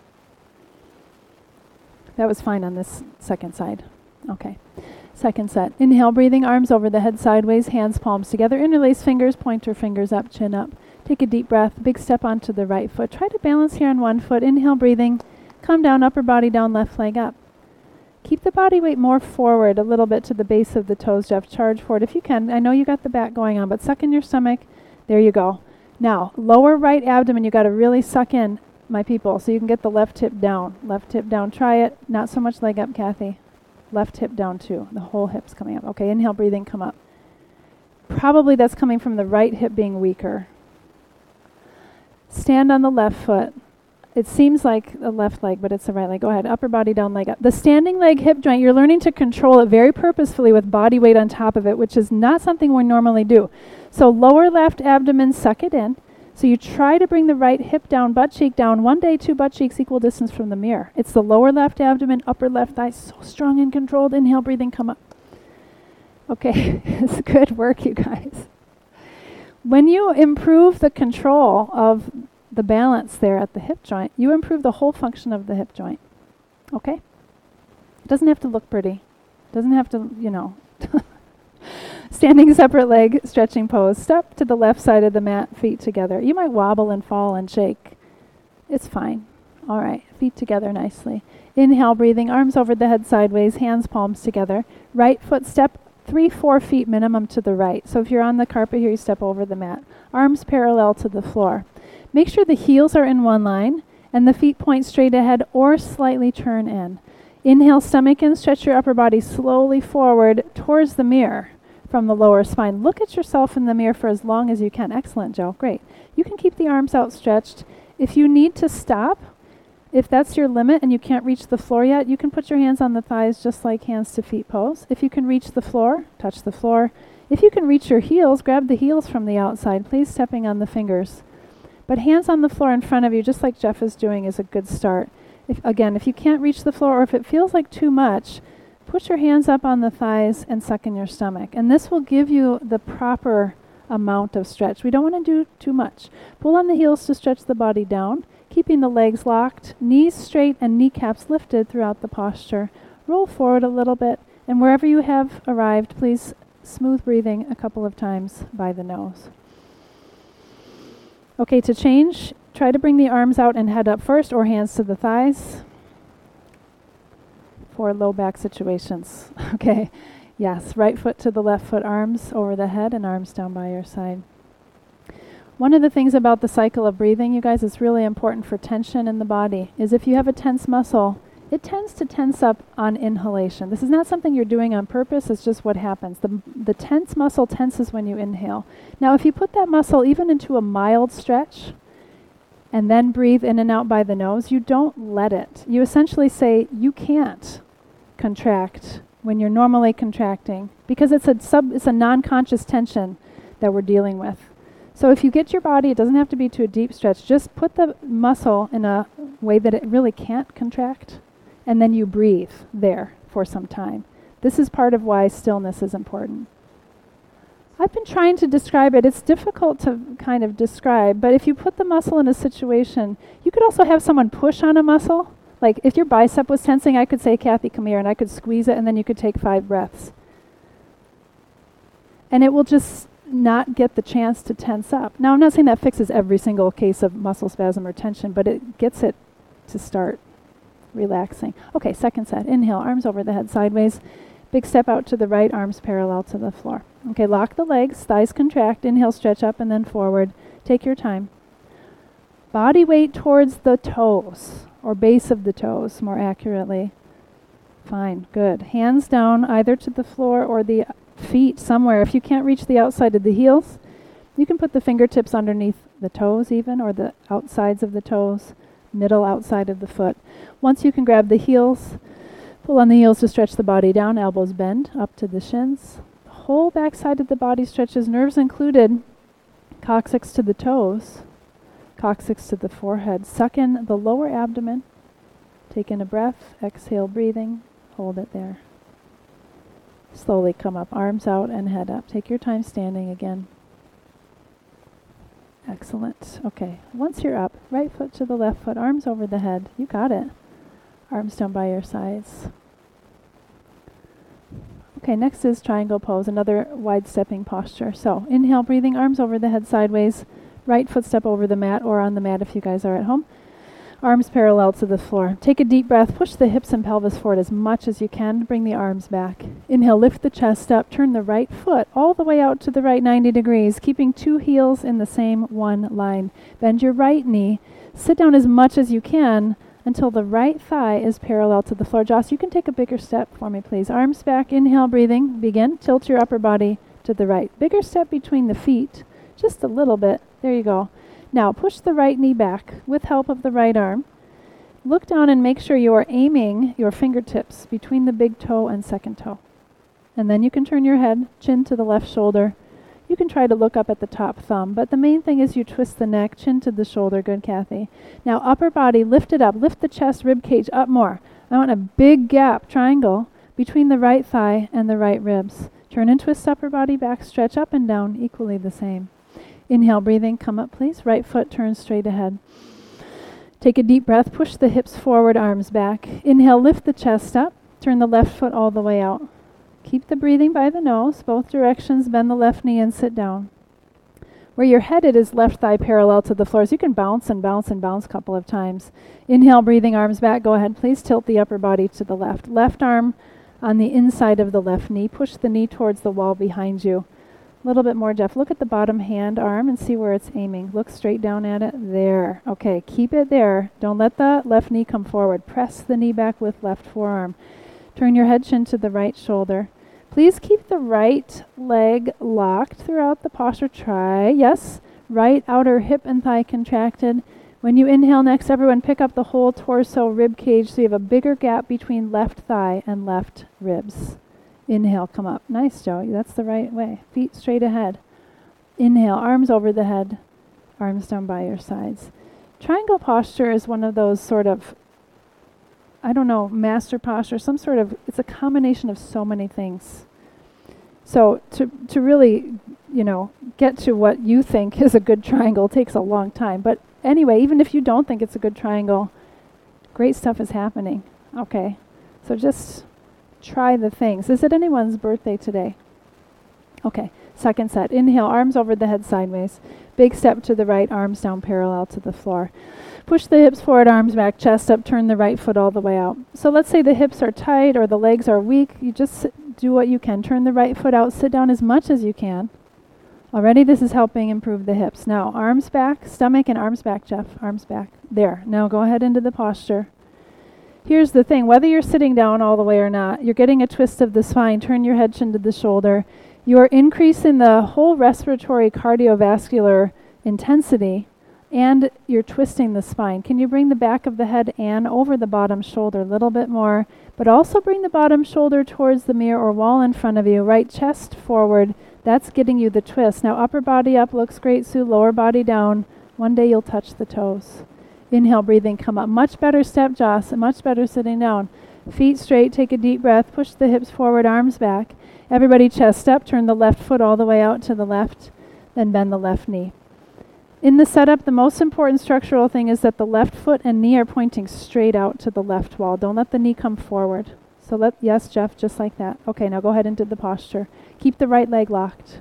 That was fine on this second side. Okay. Second set. Inhale, breathing, arms over the head sideways, hands palms together. Interlace fingers, pointer fingers up, chin up. Take a deep breath, big step onto the right foot. Try to balance here on one foot. Inhale, breathing. Come down, upper body down, left leg up. Keep the body weight more forward, a little bit to the base of the toes, Jeff. Charge forward if you can. I know you got the back going on, but suck in your stomach. There you go. Now, lower right abdomen, you got to really suck in. my people, so you can get the left hip down. Left hip down, try it. Not so much leg up, Kathy. Left hip down too. The whole hip's coming up. Okay, inhale, breathing, come up. Probably that's coming from the right hip being weaker. Stand on the left foot. It seems like the left leg, but it's the right leg. Go ahead, upper body down, leg up. The standing leg hip joint, you're learning to control it very purposefully with body weight on top of it, which is not something we normally do. So lower left abdomen, suck it in. So you try to bring the right hip down, butt cheek down. One day, two butt cheeks equal distance from the mirror. It's the lower left abdomen, upper left thigh, so strong and controlled. Inhale, breathing, come up. Okay, it's good work, you guys. When you improve the control of the balance there at the hip joint, you improve the whole function of the hip joint. Okay? It doesn't have to look pretty. It doesn't have to, Standing separate leg, stretching pose. Step to the left side of the mat, feet together. You might wobble and fall and shake. It's fine. All right, feet together nicely. Inhale, breathing, arms over the head sideways, hands palms together. Right foot step 3-4 feet minimum to the right. So if you're on the carpet here, you step over the mat. Arms parallel to the floor. Make sure the heels are in one line and the feet point straight ahead or slightly turn in. Inhale, stomach in, stretch your upper body slowly forward towards the mirror from the lower spine. Look at yourself in the mirror for as long as you can. Excellent, Joe. Great. You can keep the arms outstretched. If you need to stop, if that's your limit and you can't reach the floor yet, you can put your hands on the thighs just like hands to feet pose. If you can reach the floor, touch the floor. If you can reach your heels, grab the heels from the outside, please stepping on the fingers. But hands on the floor in front of you, just like Jeff is doing, is a good start. If you can't reach the floor or if it feels like too much, put your hands up on the thighs and suck in your stomach. And this will give you the proper amount of stretch. We don't want to do too much. Pull on the heels to stretch the body down, keeping the legs locked, knees straight and kneecaps lifted throughout the posture. Roll forward a little bit, and wherever you have arrived, please smooth breathing a couple of times by the nose. Okay, to change, try to bring the arms out and head up first, or hands to the thighs for low back situations. Okay, yes, right foot to the left foot, arms over the head and arms down by your side. One of the things about the cycle of breathing, you guys, is really important for tension in the body, is if you have a tense muscle, it tends to tense up on inhalation. This is not something you're doing on purpose, it's just what happens. The tense muscle tenses when you inhale. Now, if you put that muscle even into a mild stretch, and then breathe in and out by the nose, you don't let it. You essentially say, you can't contract when you're normally contracting, because it's a non-conscious tension that we're dealing with. So if you get your body, it doesn't have to be to a deep stretch, just put the muscle in a way that it really can't contract, and then you breathe there for some time. This is part of why stillness is important. I've been trying to describe it. It's difficult to kind of describe, but if you put the muscle in a situation, you could also have someone push on a muscle. Like if your bicep was tensing, I could say, Kathy, come here, and I could squeeze it, and then you could take 5 breaths. And it will just not get the chance to tense up. Now, I'm not saying that fixes every single case of muscle spasm or tension, but it gets it to start relaxing. Okay, second set. Inhale, arms over the head sideways. Big step out to the right, arms parallel to the floor. Okay, lock the legs, thighs contract. Inhale, stretch up and then forward. Take your time. Body weight towards the toes, or base of the toes, more accurately. Fine, good. Hands down, either to the floor or the feet somewhere. If you can't reach the outside of the heels, you can put the fingertips underneath the toes even, or the outsides of the toes, middle outside of the foot. Once you can grab the heels, pull on the heels to stretch the body down, elbows bend up to the shins. The whole back side of the body stretches, nerves included, coccyx to the toes, coccyx to the forehead. Suck in the lower abdomen. Take in a breath, exhale, breathing, hold it there. Slowly come up, arms out and head up. Take your time standing again. Excellent. Okay, once you're up, right foot to the left foot, arms over the head. You got it. Arms down by your sides. Okay, next is triangle pose, another wide stepping posture. So inhale, breathing, arms over the head sideways, right foot step over the mat or on the mat if you guys are at home. Arms parallel to the floor. Take a deep breath. Push the hips and pelvis forward as much as you can. Bring the arms back. Inhale, lift the chest up. Turn the right foot all the way out to the right 90 degrees, keeping 2 heels in the same one line. Bend your right knee. Sit down as much as you can until the right thigh is parallel to the floor. Joss, you can take a bigger step for me, please. Arms back. Inhale, breathing. Begin. Tilt your upper body to the right. Bigger step between the feet. Just a little bit. There you go. Now push the right knee back with help of the right arm. Look down and make sure you are aiming your fingertips between the big toe and second toe. And then you can turn your head, chin to the left shoulder. You can try to look up at the top thumb, but the main thing is you twist the neck, chin to the shoulder. Good, Kathy. Now upper body, lift it up. Lift the chest, rib cage up more. I want a big gap, triangle, between the right thigh and the right ribs. Turn and twist upper body back, stretch up and down, equally the same. Inhale, breathing, come up please. Right foot turns straight ahead. Take a deep breath, push the hips forward, arms back. Inhale, lift the chest up, turn the left foot all the way out. Keep the breathing by the nose, both directions, bend the left knee and sit down. Where you're headed is left thigh parallel to the floor, so you can bounce and bounce and bounce a couple of times. Inhale, breathing, arms back, go ahead please, tilt the upper body to the left. Left arm on the inside of the left knee, push the knee towards the wall behind you. A little bit more, Jeff. Look at the bottom hand arm and see where it's aiming. Look straight down at it. There. Okay, keep it there. Don't let the left knee come forward. Press the knee back with left forearm. Turn your head chin to the right shoulder. Please keep the right leg locked throughout the posture. Try. Yes. Right outer hip and thigh contracted. When you inhale next, everyone pick up the whole torso, rib cage, so you have a bigger gap between left thigh and left ribs. Inhale, come up. Nice, Joe. That's the right way. Feet straight ahead. Inhale, arms over the head, arms down by your sides. Triangle posture is one of those sort of, I don't know, master posture, some sort of, it's a combination of so many things. So to really, get to what you think is a good triangle takes a long time. But anyway, even if you don't think it's a good triangle, great stuff is happening. Okay, so just try the things. Is it anyone's birthday today? Okay, second set. Inhale, arms over the head sideways. Big step to the right, arms down parallel to the floor. Push the hips forward, arms back, chest up, turn the right foot all the way out. So let's say the hips are tight or the legs are weak. You just do what you can. Turn the right foot out, sit down as much as you can. Already this is helping improve the hips. Now, arms back, stomach and arms back, Jeff. Arms back. There. Now go ahead into the posture. Here's the thing, whether you're sitting down all the way or not, you're getting a twist of the spine. Turn your head chin to the shoulder. You're increasing the whole respiratory cardiovascular intensity, and you're twisting the spine. Can you bring the back of the head and over the bottom shoulder a little bit more, but also bring the bottom shoulder towards the mirror or wall in front of you. Right chest forward. That's getting you the twist. Now upper body up looks great, Sue. Lower body down. One day you'll touch the toes. Inhale, breathing, come up. Much better step, Joss. Much better sitting down. Feet straight, take a deep breath. Push the hips forward, arms back. Everybody chest up. Turn the left foot all the way out to the left. Then bend the left knee. In the setup, the most important structural thing is that the left foot and knee are pointing straight out to the left wall. Don't let the knee come forward. So yes, Jeff, just like that. Okay, now go ahead into the posture. Keep the right leg locked.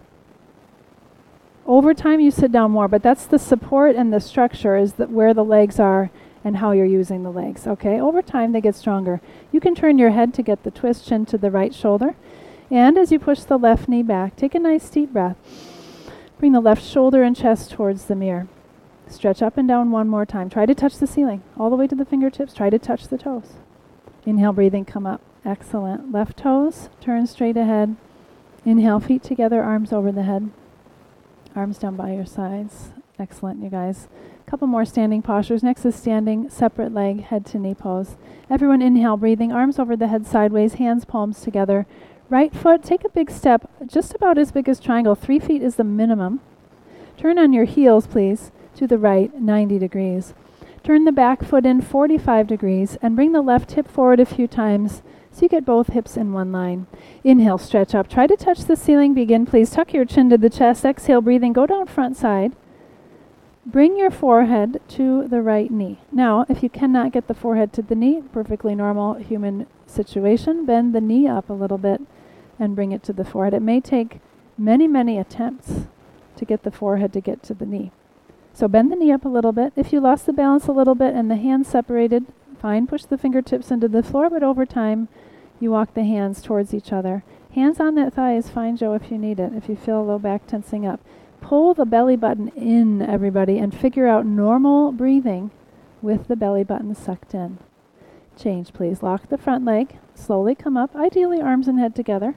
Over time, you sit down more, but that's the support and the structure is where the legs are and how you're using the legs, okay? Over time, they get stronger. You can turn your head to get the twist, chin to the right shoulder. And as you push the left knee back, take a nice deep breath. Bring the left shoulder and chest towards the mirror. Stretch up and down one more time. Try to touch the ceiling, all the way to the fingertips. Try to touch the toes. Inhale, breathing, come up. Excellent. Left toes, turn straight ahead. Inhale, feet together, arms over the head. Arms down by your sides. Excellent, you guys. A couple more standing postures. Next is standing, separate leg, head to knee pose. Everyone inhale, breathing, arms over the head sideways, hands, palms together. Right foot, take a big step, just about as big as triangle. 3 feet is the minimum. Turn on your heels, please, to the right, 90 degrees. Turn the back foot in 45 degrees and bring the left hip forward a few times so you get both hips in one line. Inhale, stretch up. Try to touch the ceiling. Begin, please. Tuck your chin to the chest. Exhale, breathing. Go down front side. Bring your forehead to the right knee. Now, if you cannot get the forehead to the knee, perfectly normal human situation, bend the knee up a little bit and bring it to the forehead. It may take many, many attempts to get the forehead to get to the knee. So bend the knee up a little bit. If you lost the balance a little bit and the hands separated, fine, push the fingertips into the floor, but over time, you walk the hands towards each other. Hands on that thigh is fine, Joe, if you need it, if you feel low back tensing up. Pull the belly button in, everybody, and figure out normal breathing with the belly button sucked in. Change, please. Lock the front leg. Slowly come up, ideally arms and head together.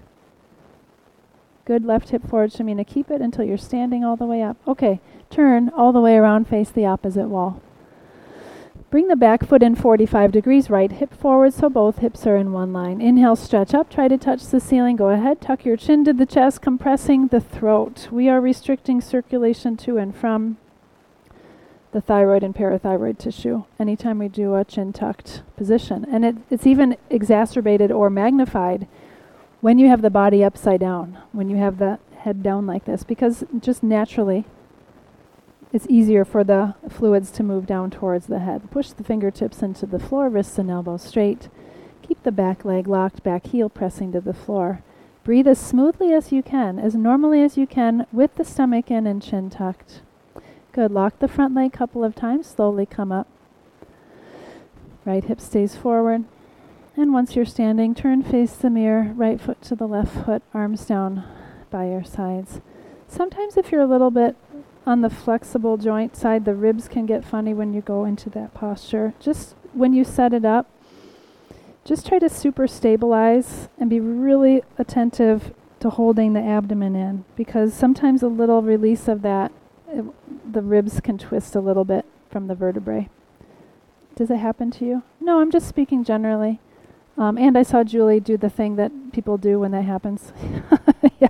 Good, left hip forward, Shamina. Keep it until you're standing all the way up. Okay, turn all the way around, face the opposite wall. Bring the back foot in 45 degrees, right hip forward so both hips are in one line. Inhale, stretch up, try to touch the ceiling. Go ahead, tuck your chin to the chest, compressing the throat. We are restricting circulation to and from the thyroid and parathyroid tissue anytime we do a chin tucked position. And it's even exacerbated or magnified when you have the body upside down, when you have the head down like this, because just naturally it's easier for the fluids to move down towards the head. Push the fingertips into the floor, wrists and elbows straight. Keep the back leg locked, back heel pressing to the floor. Breathe as smoothly as you can, as normally as you can, with the stomach in and chin tucked. Good. Lock the front leg a couple of times. Slowly come up. Right hip stays forward. And once you're standing, turn, face the mirror, right foot to the left foot, arms down by your sides. Sometimes if you're a little bit on the flexible joint side, the ribs can get funny when you go into that posture. Just when you set it up, just try to super stabilize and be really attentive to holding the abdomen in, because sometimes a little release of that, the ribs can twist a little bit from the vertebrae. Does it happen to you? No, I'm just speaking generally. And I saw Julie do the thing that people do when that happens. Yeah.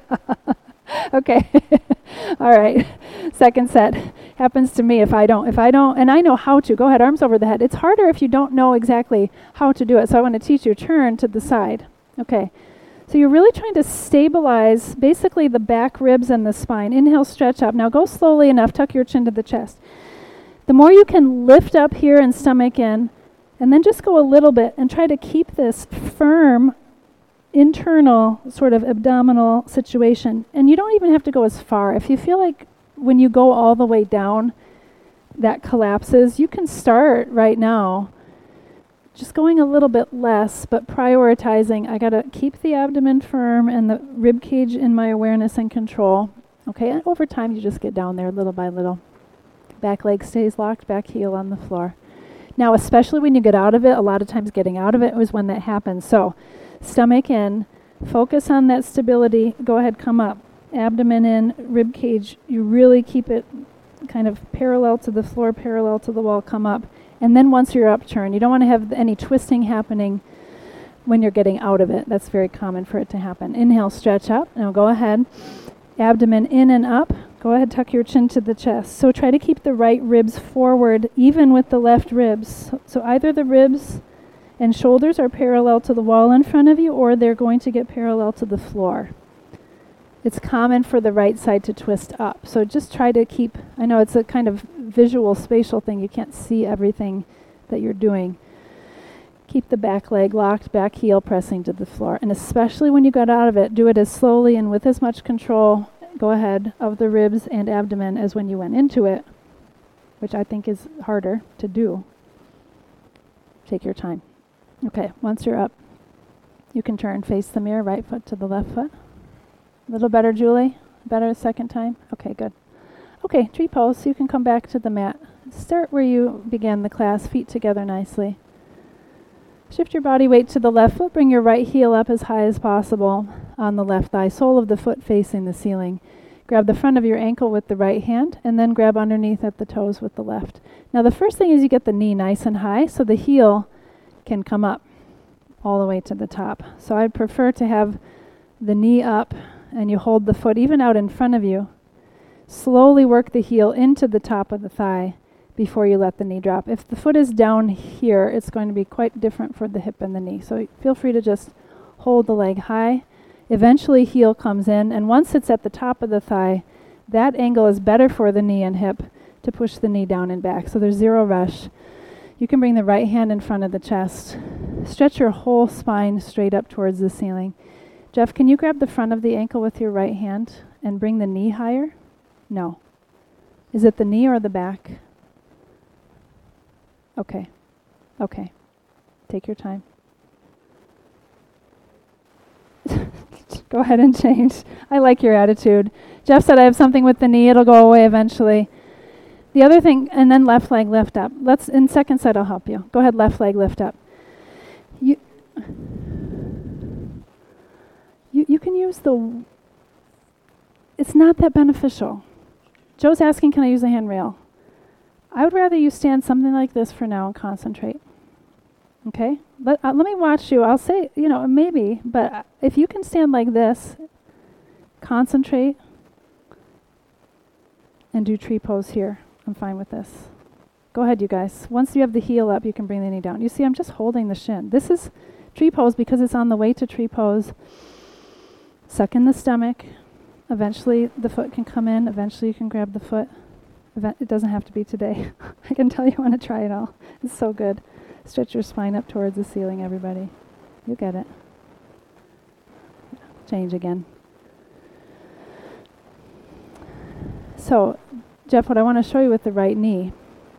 Okay. All right. Second set. Happens to me if I don't, and I know how to. Go ahead, arms over the head. It's harder if you don't know exactly how to do it. So I want to teach you. Turn to the side. Okay. So you're really trying to stabilize basically the back ribs and the spine. Inhale, stretch up. Now go slowly enough. Tuck your chin to the chest. The more you can lift up here and stomach in, and then just go a little bit and try to keep this firm internal sort of abdominal situation. And you don't even have to go as far. If you feel like when you go all the way down, that collapses, you can start right now just going a little bit less, but prioritizing. I got to keep the abdomen firm and the rib cage in my awareness and control. Okay, and over time you just get down there little by little. Back leg stays locked, back heel on the floor. Now, especially when you get out of it, a lot of times getting out of it was when that happens. So, stomach in, focus on that stability. Go ahead, come up. Abdomen in, rib cage. You really keep it kind of parallel to the floor, parallel to the wall, come up. And then once you're up, turn. You don't want to have any twisting happening when you're getting out of it. That's very common for it to happen. Inhale, stretch up. Now go ahead. Abdomen in and up. Go ahead, tuck your chin to the chest. So try to keep the right ribs forward, even with the left ribs. So either the ribs and shoulders are parallel to the wall in front of you, or they're going to get parallel to the floor. It's common for the right side to twist up. So just try to keep, I know it's a kind of visual, spatial thing. You can't see everything that you're doing. Keep the back leg locked, back heel pressing to the floor. And especially when you get out of it, do it as slowly and with as much control, go ahead, of the ribs and abdomen as when you went into it, which I think is harder to do. Take your time. Okay, once you're up, you can turn, face the mirror, right foot to the left foot. A little better, Julie? Better the second time? Okay, good. Okay, tree pose, so you can come back to the mat. Start where you began the class, feet together nicely. Shift your body weight to the left foot. Bring your right heel up as high as possible on the left thigh, sole of the foot facing the ceiling. Grab the front of your ankle with the right hand, and then grab underneath at the toes with the left. Now the first thing is you get the knee nice and high, so the heel can come up all the way to the top. So I'd prefer to have the knee up, and you hold the foot even out in front of you. Slowly work the heel into the top of the thigh before you let the knee drop. If the foot is down here, it's going to be quite different for the hip and the knee. So feel free to just hold the leg high. Eventually heel comes in, and once it's at the top of the thigh, that angle is better for the knee and hip to push the knee down and back. So there's zero rush. You can bring the right hand in front of the chest. Stretch your whole spine straight up towards the ceiling. Jeff, can you grab the front of the ankle with your right hand and bring the knee higher? No. Is it the knee or the back? Okay. Okay. Take your time. Go ahead and change. I like your attitude. Jeff said I have something with the knee. It'll go away eventually. The other thing, and then left leg lift up. Let's, in second set, I'll help you. Go ahead, left leg lift up. You can use the, it's not that beneficial. Joe's asking, can I use a handrail? I would rather you stand something like this for now and concentrate. Okay? Let me watch you. I'll say, maybe, but if you can stand like this, concentrate, and do tree pose here, I'm fine with this. Go ahead, you guys. Once you have the heel up, you can bring the knee down. You see, I'm just holding the shin. This is tree pose because it's on the way to tree pose. Suck in the stomach. Eventually, the foot can come in. Eventually, you can grab the foot. It doesn't have to be today. I can tell you want to try it all. It's so good. Stretch your spine up towards the ceiling, everybody. You get it. Change again. So, Jeff, what I want to show you with the right knee.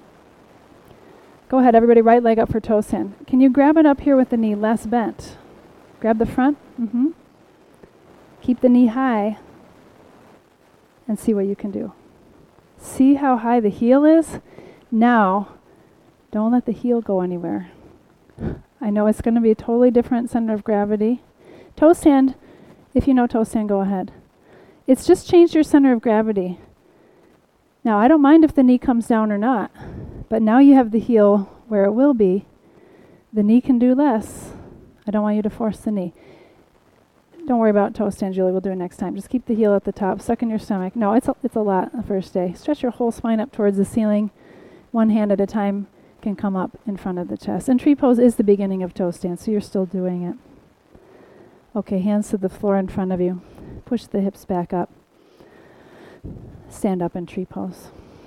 Go ahead, everybody, right leg up for toe stand. Can you grab it up here with the knee less bent? Grab the front. Keep the knee high and see what you can do. See how high the heel is? Now, don't let the heel go anywhere. I know it's going to be a totally different center of gravity. Toe stand, if you know toe stand, go ahead. It's just changed your center of gravity. Now, I don't mind if the knee comes down or not, but now you have the heel where it will be. The knee can do less. I don't want you to force the knee. Don't worry about toe stand, Julie. We'll do it next time. Just keep the heel at the top. Suck in your stomach. No, it's a lot the first day. Stretch your whole spine up towards the ceiling. One hand at a time can come up in front of the chest. And tree pose is the beginning of toe stand, so you're still doing it. Okay, hands to the floor in front of you. Push the hips back up. Stand up in tree pose.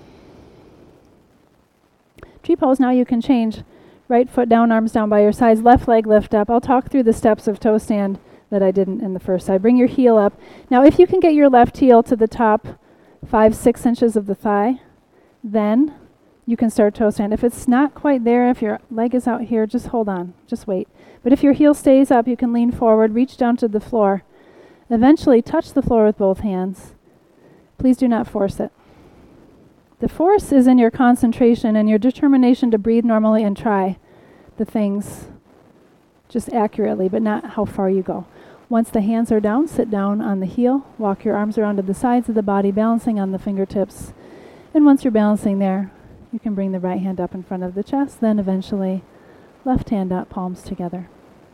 Tree pose, now you can change. Right foot down, arms down by your sides. Left leg lift up. I'll talk through the steps of toe stand that I didn't in the first side. Bring your heel up. Now, if you can get your left heel to the top 5-6 inches of the thigh, then you can start toe stand. If it's not quite there, if your leg is out here, just hold on. Just wait. But if your heel stays up, you can lean forward, reach down to the floor. Eventually, touch the floor with both hands. Please do not force it. The force is in your concentration and your determination to breathe normally and try the things just accurately, but not how far you go. Once the hands are down, sit down on the heel. Walk your arms around to the sides of the body, balancing on the fingertips. And once you're balancing there, you can bring the right hand up in front of the chest, then eventually left hand up, palms together.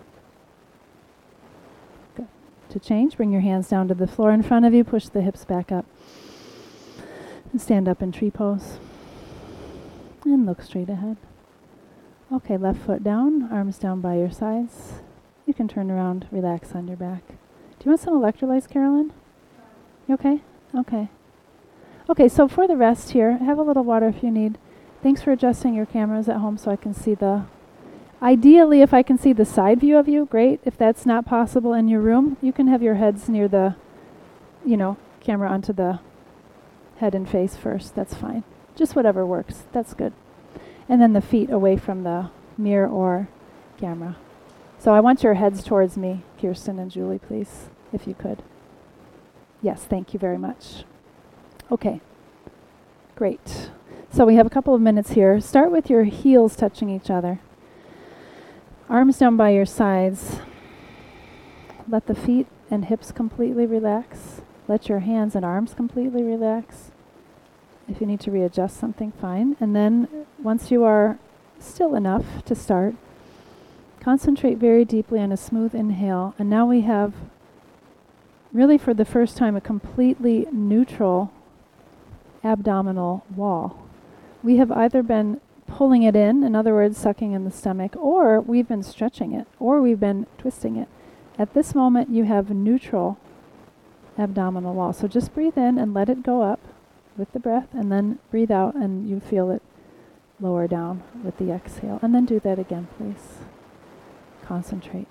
Good. To change, bring your hands down to the floor in front of you, push the hips back up. And stand up in tree pose. And look straight ahead. Okay, left foot down, arms down by your sides. You can turn around, relax on your back. Do you want some electrolytes, Carolyn? You okay? Okay. Okay, so for the rest here, have a little water if you need. Thanks for adjusting your cameras at home so I can see the... Ideally, if I can see the side view of you, great. If that's not possible in your room, you can have your heads near the, camera onto the head and face first. That's fine. Just whatever works. That's good. And then the feet away from the mirror or camera. So I want your heads towards me, Kirsten and Julie, please, if you could. Yes, thank you very much. Okay, great. So we have a couple of minutes here. Start with your heels touching each other. Arms down by your sides. Let the feet and hips completely relax. Let your hands and arms completely relax. If you need to readjust something, fine. And then once you are still enough to start, concentrate very deeply on a smooth inhale. And now we have, really for the first time, a completely neutral abdominal wall. We have either been pulling it in other words, sucking in the stomach, or we've been stretching it, or we've been twisting it. At this moment, you have neutral abdominal wall. So just breathe in and let it go up with the breath, and then breathe out and you feel it lower down with the exhale. And then do that again, please. Concentrate.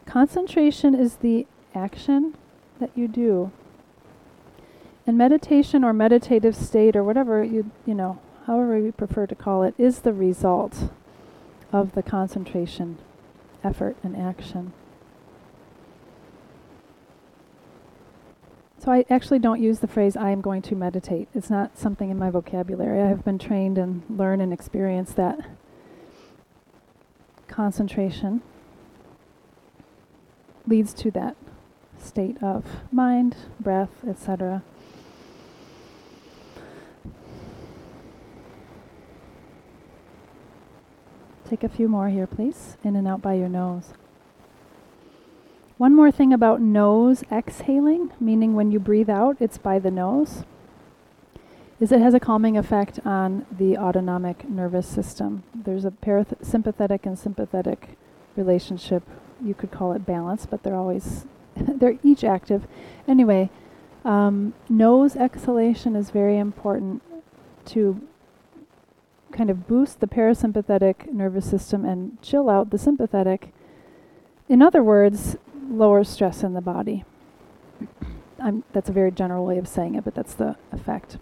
Concentration is the action that you do. And meditation or meditative state or whatever however you prefer to call it, is the result of the concentration, effort, and action. So I actually don't use the phrase, I am going to meditate. It's not something in my vocabulary. I have been trained and learned and experienced that concentration leads to that state of mind, breath, etc. Take a few more here, please. In and out by your nose. One more thing about nose exhaling, meaning when you breathe out, it's by the nose, is it has a calming effect on the autonomic nervous system. There's a parasympathetic and sympathetic relationship. You could call it balance, but they're each active. Anyway, nose exhalation is very important to kind of boost the parasympathetic nervous system and chill out the sympathetic. In other words, lower stress in the body. That's a very general way of saying it, but that's the effect.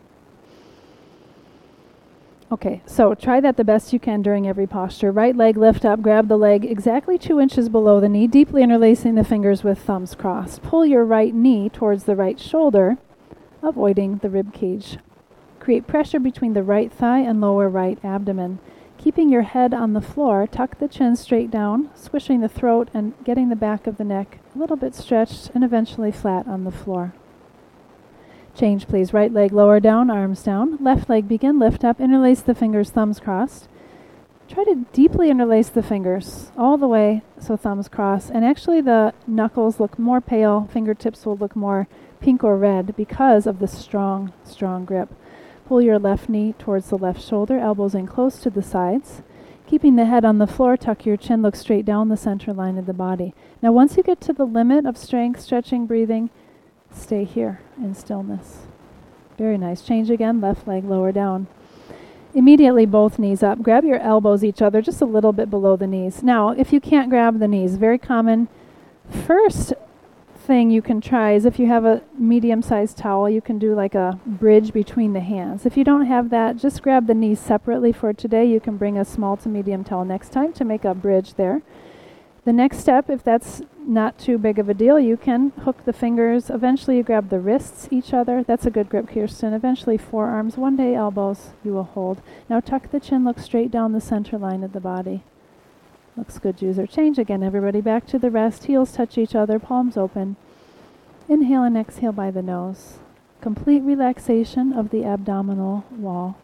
Okay, so try that the best you can during every posture. Right leg lift up, grab the leg exactly 2 inches below the knee, deeply interlacing the fingers with thumbs crossed. Pull your right knee towards the right shoulder, avoiding the rib cage. Create pressure between the right thigh and lower right abdomen. Keeping your head on the floor, tuck the chin straight down, swishing the throat and getting the back of the neck a little bit stretched and eventually flat on the floor. Change, please. Right leg lower down, arms down. Left leg begin, lift up, interlace the fingers, thumbs crossed. Try to deeply interlace the fingers all the way, so thumbs cross. And actually the knuckles look more pale, fingertips will look more pink or red because of the strong, strong grip. Pull your left knee towards the left shoulder, elbows in close to the sides. Keeping the head on the floor, tuck your chin, look straight down the center line of the body. Now once you get to the limit of strength, stretching, breathing, stay here in stillness. Very nice. Change again, left leg lower down. Immediately both knees up. Grab your elbows each other just a little bit below the knees. Now, if you can't grab the knees, very common. First thing you can try is if you have a medium-sized towel, you can do like a bridge between the hands. If you don't have that, just grab the knees separately for today. You can bring a small to medium towel next time to make a bridge there. The next step, if that's not too big of a deal, you can hook the fingers. Eventually you grab the wrists each other. That's a good grip, Kirsten. Eventually forearms, one day elbows you will hold. Now tuck the chin, look straight down the center line of the body. Looks good, user. Change again, everybody. Back to the rest. Heels touch each other, palms open. Inhale and exhale by the nose. Complete relaxation of the abdominal wall.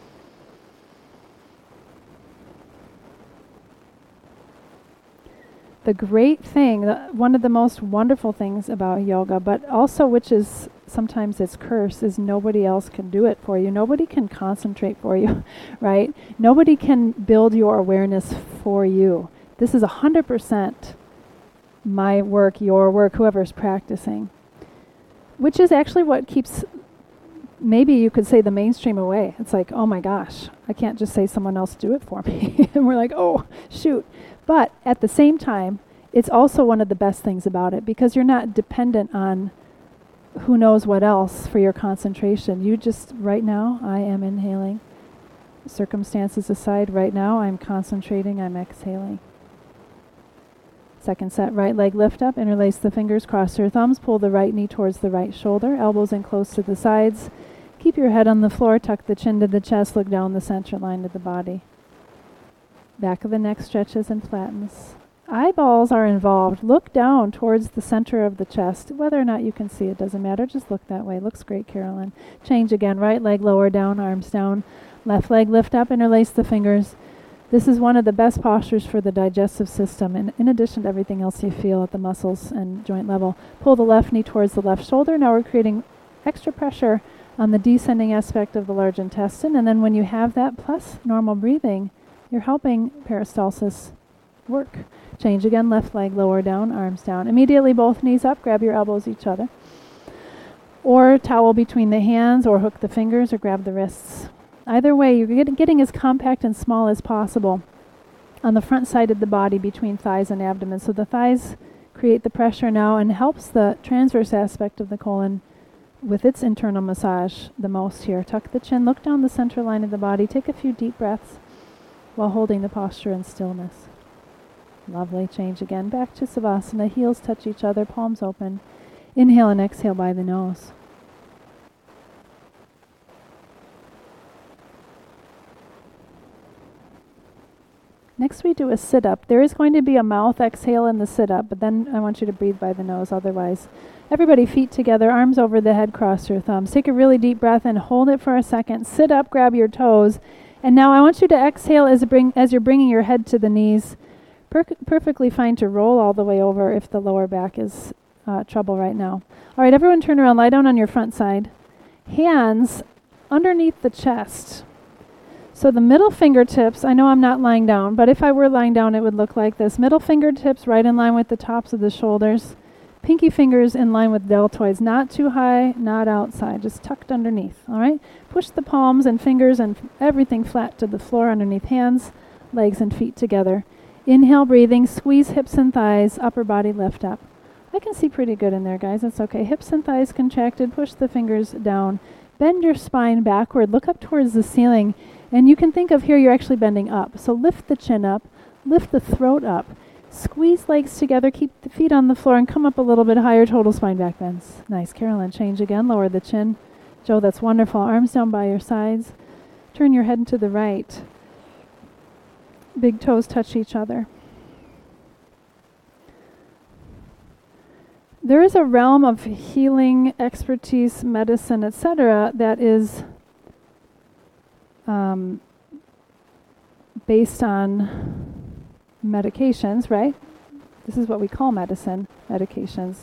The great thing, one of the most wonderful things about yoga, but also which is sometimes its curse, is nobody else can do it for you. Nobody can concentrate for you, right? Nobody can build your awareness for you. This is 100% my work, your work, whoever's practicing, which is actually what keeps, maybe you could say, the mainstream away. It's like, oh my gosh, I can't just say someone else do it for me. And we're like, oh, shoot. But at the same time, it's also one of the best things about it because you're not dependent on who knows what else for your concentration. You just, right now, I am inhaling. Circumstances aside, right now, I'm concentrating, I'm exhaling. Second set, right leg lift up, interlace the fingers, cross your thumbs, pull the right knee towards the right shoulder, elbows in close to the sides. Keep your head on the floor, tuck the chin to the chest, look down the center line of the body. Back of the neck stretches and flattens. Eyeballs are involved. Look down towards the center of the chest. Whether or not you can see it doesn't matter. Just look that way. Looks great, Carolyn. Change again. Right leg lower down, arms down. Left leg lift up, interlace the fingers. This is one of the best postures for the digestive system, and in addition to everything else you feel at the muscles and joint level. Pull the left knee towards the left shoulder. Now we're creating extra pressure on the descending aspect of the large intestine, and then when you have that plus normal breathing, you're helping peristalsis work. Change again, left leg lower down, arms down. Immediately both knees up, grab your elbows each other. Or towel between the hands, or hook the fingers, or grab the wrists. Either way, you're getting as compact and small as possible. on the front side of the body between thighs and abdomen. So the thighs create the pressure now and helps the transverse aspect of the colon with its internal massage the most here. Tuck the chin, look down the center line of the body, take a few deep breaths while holding the posture in stillness. Lovely. Change again. Back to Savasana. Heels touch each other, palms open. Inhale and exhale by the nose. Next we do a sit-up. There is going to be a mouth exhale in the sit-up, but then I want you to breathe by the nose otherwise. Everybody feet together, arms over the head, cross your thumbs. Take a really deep breath and hold it for a second. Sit up, grab your toes. And now I want you to exhale as you're bringing your head to the knees. Perfectly fine to roll all the way over if the lower back is trouble right now. All right, everyone turn around, lie down on your front side. Hands underneath the chest. So the middle fingertips, I know I'm not lying down, but if I were lying down, it would look like this. Middle fingertips right in line with the tops of the shoulders. Pinky fingers in line with deltoids. Not too high, not outside, just tucked underneath, all right? Push the palms and fingers and everything flat to the floor underneath hands, legs, and feet together. Inhale, breathing, squeeze hips and thighs, upper body lift up. I can see pretty good in there, guys. That's okay. Hips and thighs contracted, push the fingers down. Bend your spine backward, look up towards the ceiling. And you can think of here you're actually bending up. So lift the chin up, lift the throat up, squeeze legs together, keep the feet on the floor, and come up a little bit higher, total spine back bends. Nice. Carolyn, change again, lower the chin. Joe, that's wonderful. Arms down by your sides. Turn your head to the right. Big toes touch each other. There is a realm of healing, expertise, medicine, etc. that is based on medications, right? This is what we call medicine, medications.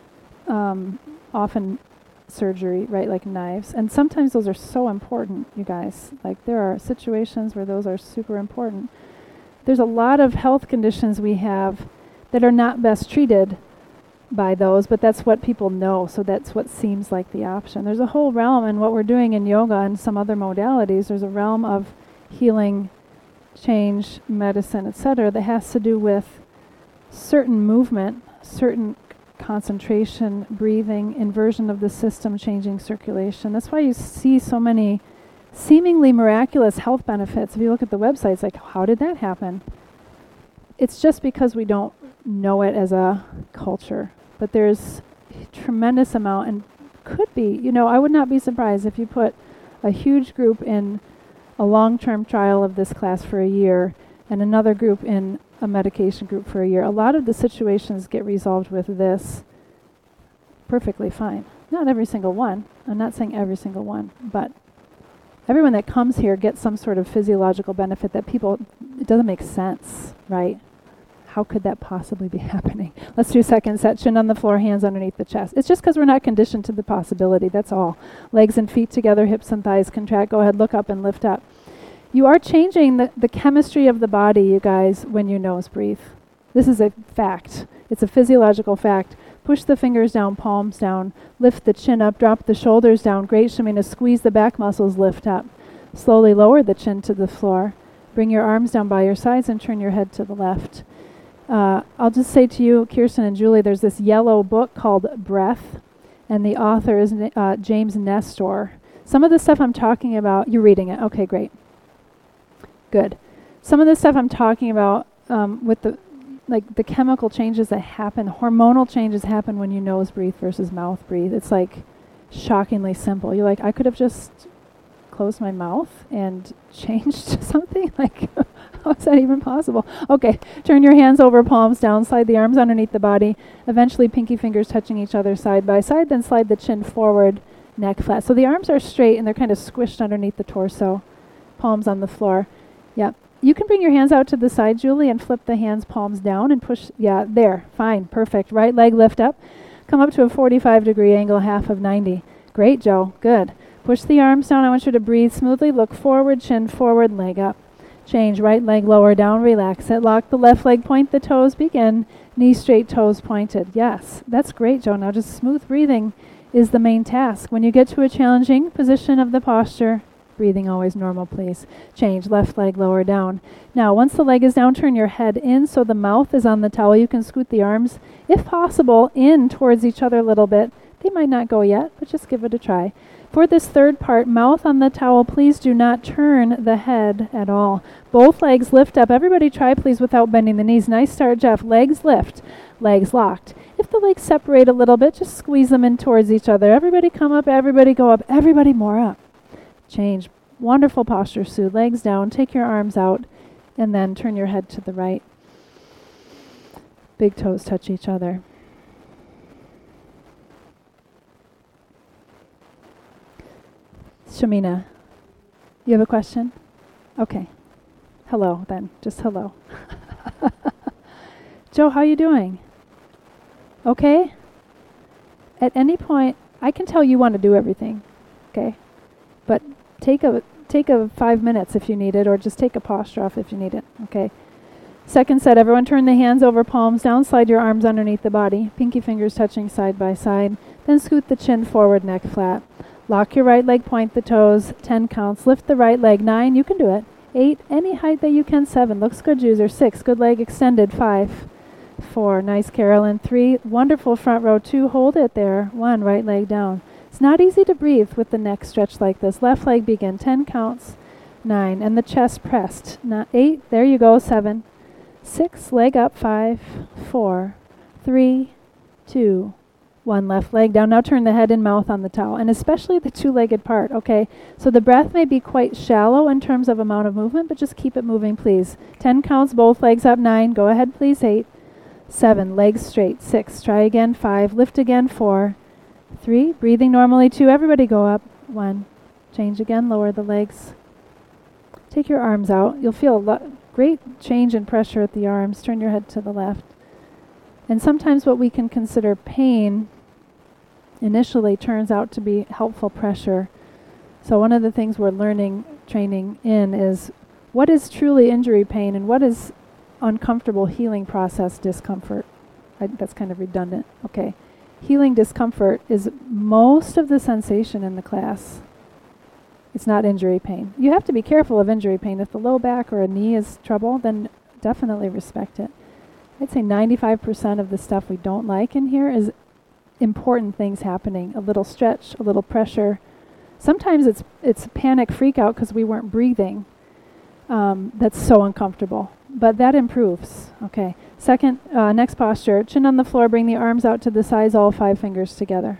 Often surgery, right, like knives. And sometimes those are so important, you guys. Like there are situations where those are super important. There's a lot of health conditions we have that are not best treated by those, but that's what people know, so that's what seems like the option. There's a whole realm, and what we're doing in yoga and some other modalities, there's a realm of healing, change, medicine, etc. that has to do with certain movement, certain concentration, breathing, inversion of the system, changing circulation. That's why you see so many seemingly miraculous health benefits. If you look at the websites, like, how did that happen? It's just because we don't know it as a culture. But there's a tremendous amount, and could be, I would not be surprised if you put a huge group in a long-term trial of this class for a year and another group in a medication group for a year. A lot of the situations get resolved with this perfectly fine. Not every single one. I'm not saying every single one, but everyone that comes here gets some sort of physiological benefit that it doesn't make sense, right? How could that possibly be happening? Let's do second set. Chin on the floor, hands underneath the chest. It's just because we're not conditioned to the possibility. That's all. Legs and feet together, hips and thighs contract. Go ahead, look up and lift up. You are changing the chemistry of the body, you guys, when you nose breathe. This is a fact. It's a physiological fact. Push the fingers down, palms down. Lift the chin up, drop the shoulders down. Great, Shamina. Squeeze the back muscles, lift up. Slowly lower the chin to the floor. Bring your arms down by your sides and turn your head to the left. I'll just say to you, Kirsten and Julie, there's this yellow book called Breath, and the author is James Nestor. Some of the stuff I'm talking about, you're reading it. Okay, great. Good. Some of the stuff I'm talking about with the chemical changes that happen, hormonal changes happen when you nose breathe versus mouth breathe. It's like shockingly simple. You're like, I could have just closed my mouth and changed something? Like, how is that even possible? Okay, turn your hands over, palms down, slide the arms underneath the body, eventually pinky fingers touching each other side by side, then slide the chin forward, neck flat. So the arms are straight and they're kind of squished underneath the torso, palms on the floor. Yeah, you can bring your hands out to the side, Julie, and flip the hands, palms down, and push, yeah, there, fine, perfect. Right leg lift up, come up to a 45-degree angle, half of 90. Great, Joe, good. Push the arms down. I want you to breathe smoothly. Look forward, chin forward, leg up. Change, right leg lower down, relax it. Lock the left leg, point the toes, begin. Knees straight, toes pointed. Yes, that's great, Joe. Now just smooth breathing is the main task. When you get to a challenging position of the posture, Breathing always normal, please. Change. Left leg lower down. Now, once the leg is down, turn your head in so the mouth is on the towel. You can scoot the arms, if possible, in towards each other a little bit. They might not go yet, but just give it a try. For this third part, mouth on the towel, please do not turn the head at all. Both legs lift up. Everybody try, please, without bending the knees. Nice start, Jeff. Legs lift. Legs locked. If the legs separate a little bit, just squeeze them in towards each other. Everybody come up, everybody go up, everybody more up. Change. Wonderful posture, Sue. Legs down. Take your arms out, and then turn your head to the right. Big toes touch each other. Shamina, you have a question? Okay. Hello, then. Just hello. Joe, how you doing? Okay? At any point, I can tell you want to do everything, okay? But take a 5 minutes if you need it, or just take a posture off if you need it, okay? Second set, everyone turn the hands over, palms down, slide your arms underneath the body, pinky fingers touching side by side, then scoot the chin forward, neck flat. Lock your right leg, point the toes, 10 counts. Lift the right leg, 9, you can do it. 8, any height that you can, 7, looks good, user. 6, good leg extended, 5, 4, nice, Carolyn. 3, wonderful front row. 2, hold it there. 1, right leg down. It's not easy to breathe with the neck stretched like this. Left leg begin, 10 counts, 9, and the chest pressed. 8, there you go, 7, 6, leg up, 5, 4, 3, 2, 1, left leg down. Now turn the head and mouth on the towel, and especially the two-legged part, okay? So the breath may be quite shallow in terms of amount of movement, but just keep it moving, please. 10 counts, both legs up, 9, go ahead, please, 8, 7, legs straight, 6, try again, 5, lift again, 4, 3, breathing normally, 2, everybody go up, 1, change again, lower the legs. Take your arms out. You'll feel a great change in pressure at the arms. Turn your head to the left. And sometimes what we can consider pain initially turns out to be helpful pressure. So one of the things we're training in is what is truly injury pain and what is uncomfortable healing process discomfort. That's kind of redundant. Okay. Healing discomfort is most of the sensation in the class. It's not injury pain. You have to be careful of injury pain. If the low back or a knee is trouble, then definitely respect it. I'd say 95% of the stuff we don't like in here is important things happening. A little stretch, a little pressure. Sometimes it's panic freak out because we weren't breathing. That's so uncomfortable. But that improves. Okay. Second, next posture. Chin on the floor. Bring the arms out to the sides, all 5 fingers together.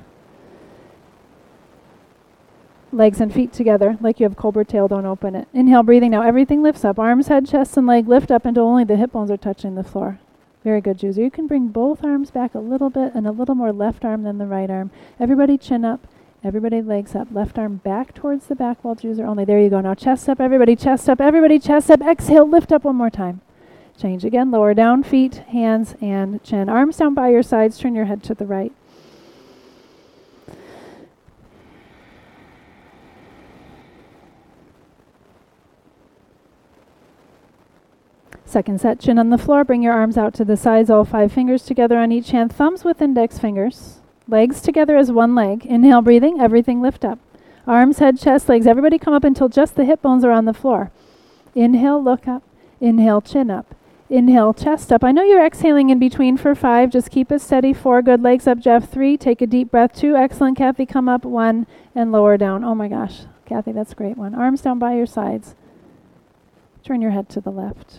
Legs and feet together, like you have cobra tail, don't open it. Inhale, breathing now. Everything lifts up. Arms, head, chest, and leg lift up until only the hip bones are touching the floor. Very good, Juicer. You can bring both arms back a little bit and a little more left arm than the right arm. Everybody chin up. Everybody legs up. Left arm back towards the back wall, Juicer only. There you go. Now chest up. Everybody chest up. Everybody chest up. Exhale, lift up one more time. Change again. Lower down, feet, hands, and chin. Arms down by your sides. Turn your head to the right. Second set, chin on the floor. Bring your arms out to the sides, all 5 fingers together on each hand. Thumbs with index fingers. Legs together as one leg. Inhale, breathing. Everything lift up. Arms, head, chest, legs. Everybody come up until just the hip bones are on the floor. Inhale, look up. Inhale, chin up. Inhale, chest up. I know you're exhaling in between for 5. Just keep it steady. 4, good. Legs up, Jeff. 3, take a deep breath. 2, excellent. Kathy, come up. 1, and lower down. Oh my gosh. Kathy, that's a great one. Arms down by your sides. Turn your head to the left.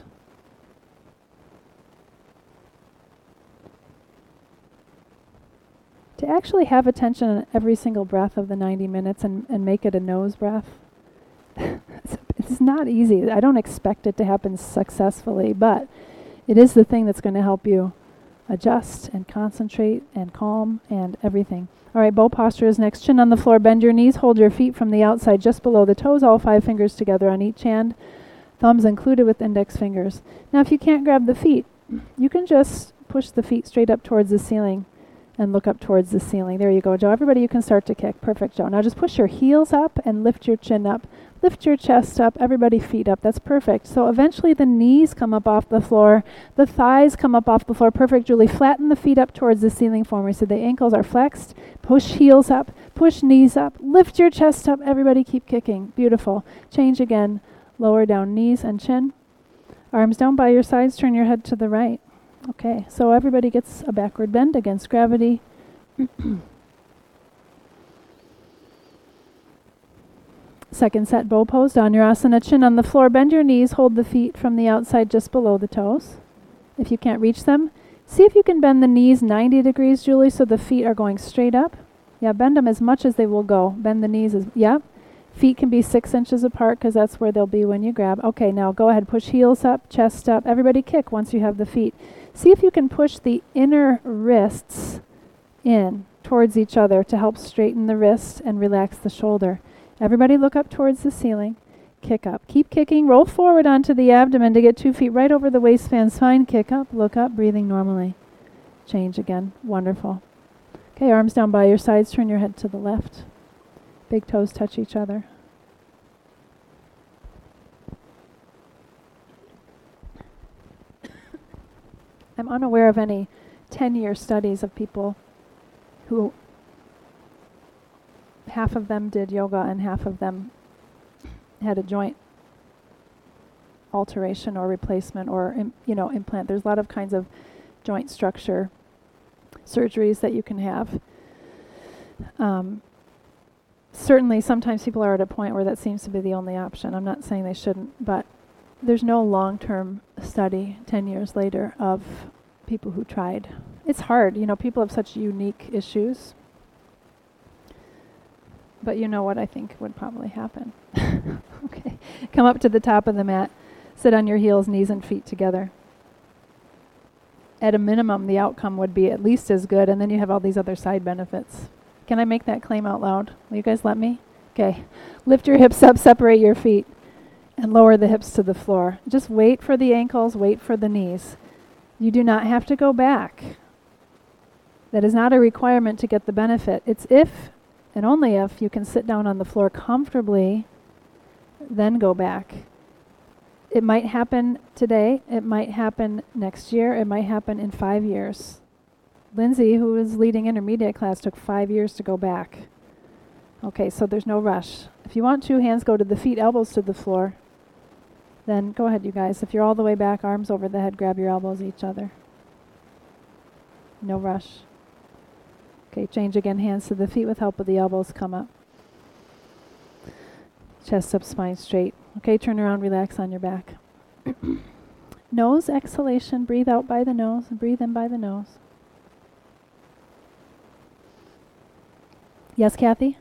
To actually have attention on every single breath of the 90 minutes and make it a nose breath, it's not easy. I don't expect it to happen successfully, but it is the thing that's going to help you adjust and concentrate and calm and everything. All right, bow posture is next. Chin on the floor, bend your knees, hold your feet from the outside just below the toes, all 5 fingers together on each hand, thumbs included with index fingers. Now if you can't grab the feet, you can just push the feet straight up towards the ceiling. and look up towards the ceiling. There you go, Joe. Everybody, you can start to kick. Perfect, Joe. Now just push your heels up and lift your chin up. Lift your chest up. Everybody, feet up. That's perfect. So eventually the knees come up off the floor. The thighs come up off the floor. Perfect, Julie. Flatten the feet up towards the ceiling for me so the ankles are flexed. Push heels up. Push knees up. Lift your chest up. Everybody, keep kicking. Beautiful. Change again. Lower down knees and chin. Arms down by your sides. Turn your head to the right. Okay, so everybody gets a backward bend against gravity. Second set, bow pose, Dhanurasana, chin on the floor. Bend your knees, hold the feet from the outside just below the toes. If you can't reach them, see if you can bend the knees 90 degrees, Julie, so the feet are going straight up. Yeah, bend them as much as they will go. Bend the knees yep. Feet can be 6 inches apart because that's where they'll be when you grab. Okay, now go ahead, push heels up, chest up. Everybody kick once you have the feet. See if you can push the inner wrists in towards each other to help straighten the wrist and relax the shoulder. Everybody look up towards the ceiling. Kick up. Keep kicking. Roll forward onto the abdomen to get 2 feet right over the waistband spine. Kick up. Look up. Breathing normally. Change again. Wonderful. Okay, arms down by your sides. Turn your head to the left. Big toes touch each other. I'm unaware of any 10-year studies of people who half of them did yoga and half of them had a joint alteration or replacement or implant. There's a lot of kinds of joint structure surgeries that you can have. Certainly sometimes people are at a point where that seems to be the only option. I'm not saying they shouldn't, but there's no long-term study 10 years later of people who tried. It's hard. People have such unique issues. But you know what I think would probably happen. Okay. Come up to the top of the mat. Sit on your heels, knees and feet together. At a minimum, the outcome would be at least as good, and then you have all these other side benefits. Can I make that claim out loud? Will you guys let me? Okay. Lift your hips up, separate your feet, and lower the hips to the floor. Just wait for the ankles, wait for the knees. You do not have to go back. That is not a requirement to get the benefit. It's if and only if you can sit down on the floor comfortably, then go back. It might happen today, it might happen next year, it might happen in 5 years. Lindsay, who was leading intermediate class, took 5 years to go back. Okay, so there's no rush. If you want to, hands go to the feet, elbows to the floor. Then go ahead, you guys. If you're all the way back, arms over the head, grab your elbows each other. No rush. Okay, change again, hands to the feet with help of the elbows, come up. Chest up, spine straight. Okay, turn around, relax on your back. Nose exhalation, breathe out by the nose, and breathe in by the nose. Yes, Kathy?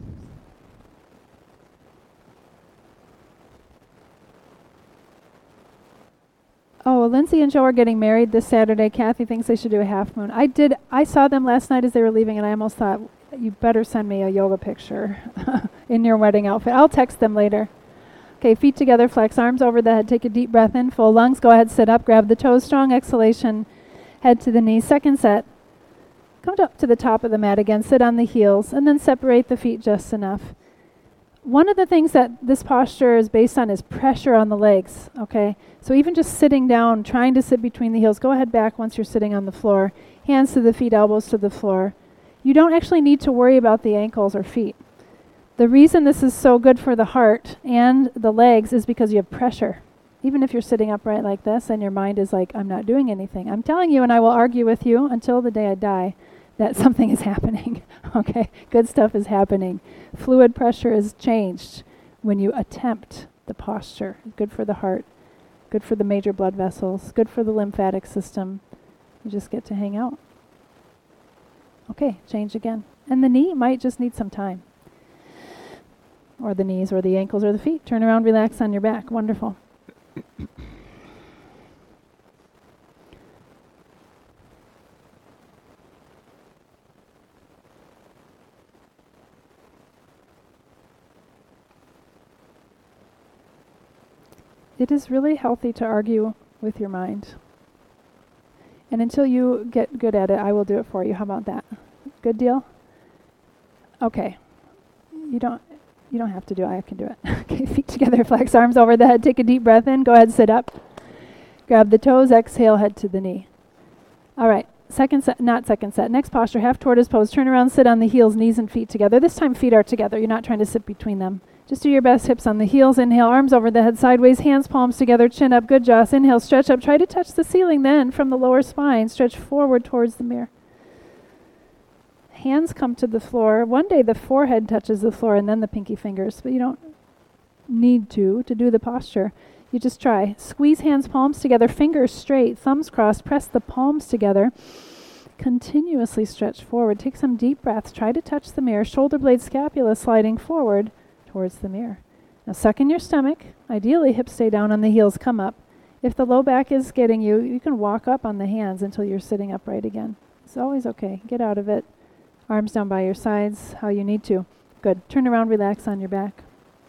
Oh, Lindsay and Joe are getting married this Saturday. Kathy thinks they should do a half moon. I saw them last night as they were leaving, and I almost thought, you better send me a yoga picture in your wedding outfit. I'll text them later. Okay, feet together, flex arms over the head. Take a deep breath in, full lungs. Go ahead, sit up, grab the toes, strong exhalation, head to the knees. Second set. Come up to the top of the mat again, sit on the heels, and then separate the feet just enough. One of the things that this posture is based on is pressure on the legs, okay? So even just sitting down, trying to sit between the heels, go ahead back once you're sitting on the floor. Hands to the feet, elbows to the floor. You don't actually need to worry about the ankles or feet. The reason this is so good for the heart and the legs is because you have pressure. Even if you're sitting upright like this and your mind is like, I'm not doing anything. I'm telling you, and I will argue with you until the day I die, that something is happening. Okay, good stuff is happening. Fluid pressure is changed when you attempt the posture. Good for the heart, good for the major blood vessels, good for the lymphatic system. You just get to hang out. Okay, change again. And the knee might just need some time. Or the knees, or the ankles, or the feet. Turn around, relax on your back. Wonderful. It is really healthy to argue with your mind. And until you get good at it, I will do it for you. How about that? Good deal? Okay. You don't have to do it. I can do it. Okay, feet together, flex arms over the head. Take a deep breath in. Go ahead, sit up. Grab the toes, exhale, head to the knee. All right, not second set. Next posture, half tortoise pose. Turn around, sit on the heels, knees and feet together. This time feet are together. You're not trying to sit between them. Just do your best, hips on the heels. Inhale, arms over the head sideways, hands, palms together, chin up, good jaws. Inhale, stretch up. Try to touch the ceiling then from the lower spine. Stretch forward towards the mirror. Hands come to the floor. One day the forehead touches the floor and then the pinky fingers, but you don't need to do the posture. You just try. Squeeze hands, palms together, fingers straight, thumbs crossed, press the palms together. Continuously stretch forward. Take some deep breaths. Try to touch the mirror. Shoulder blade, scapula sliding forward towards the mirror. Now suck in your stomach. Ideally, hips stay down on the heels, come up. If the low back is getting you, you can walk up on the hands until you're sitting upright again. It's always okay. Get out of it. Arms down by your sides, how you need to. Good. Turn around, relax on your back.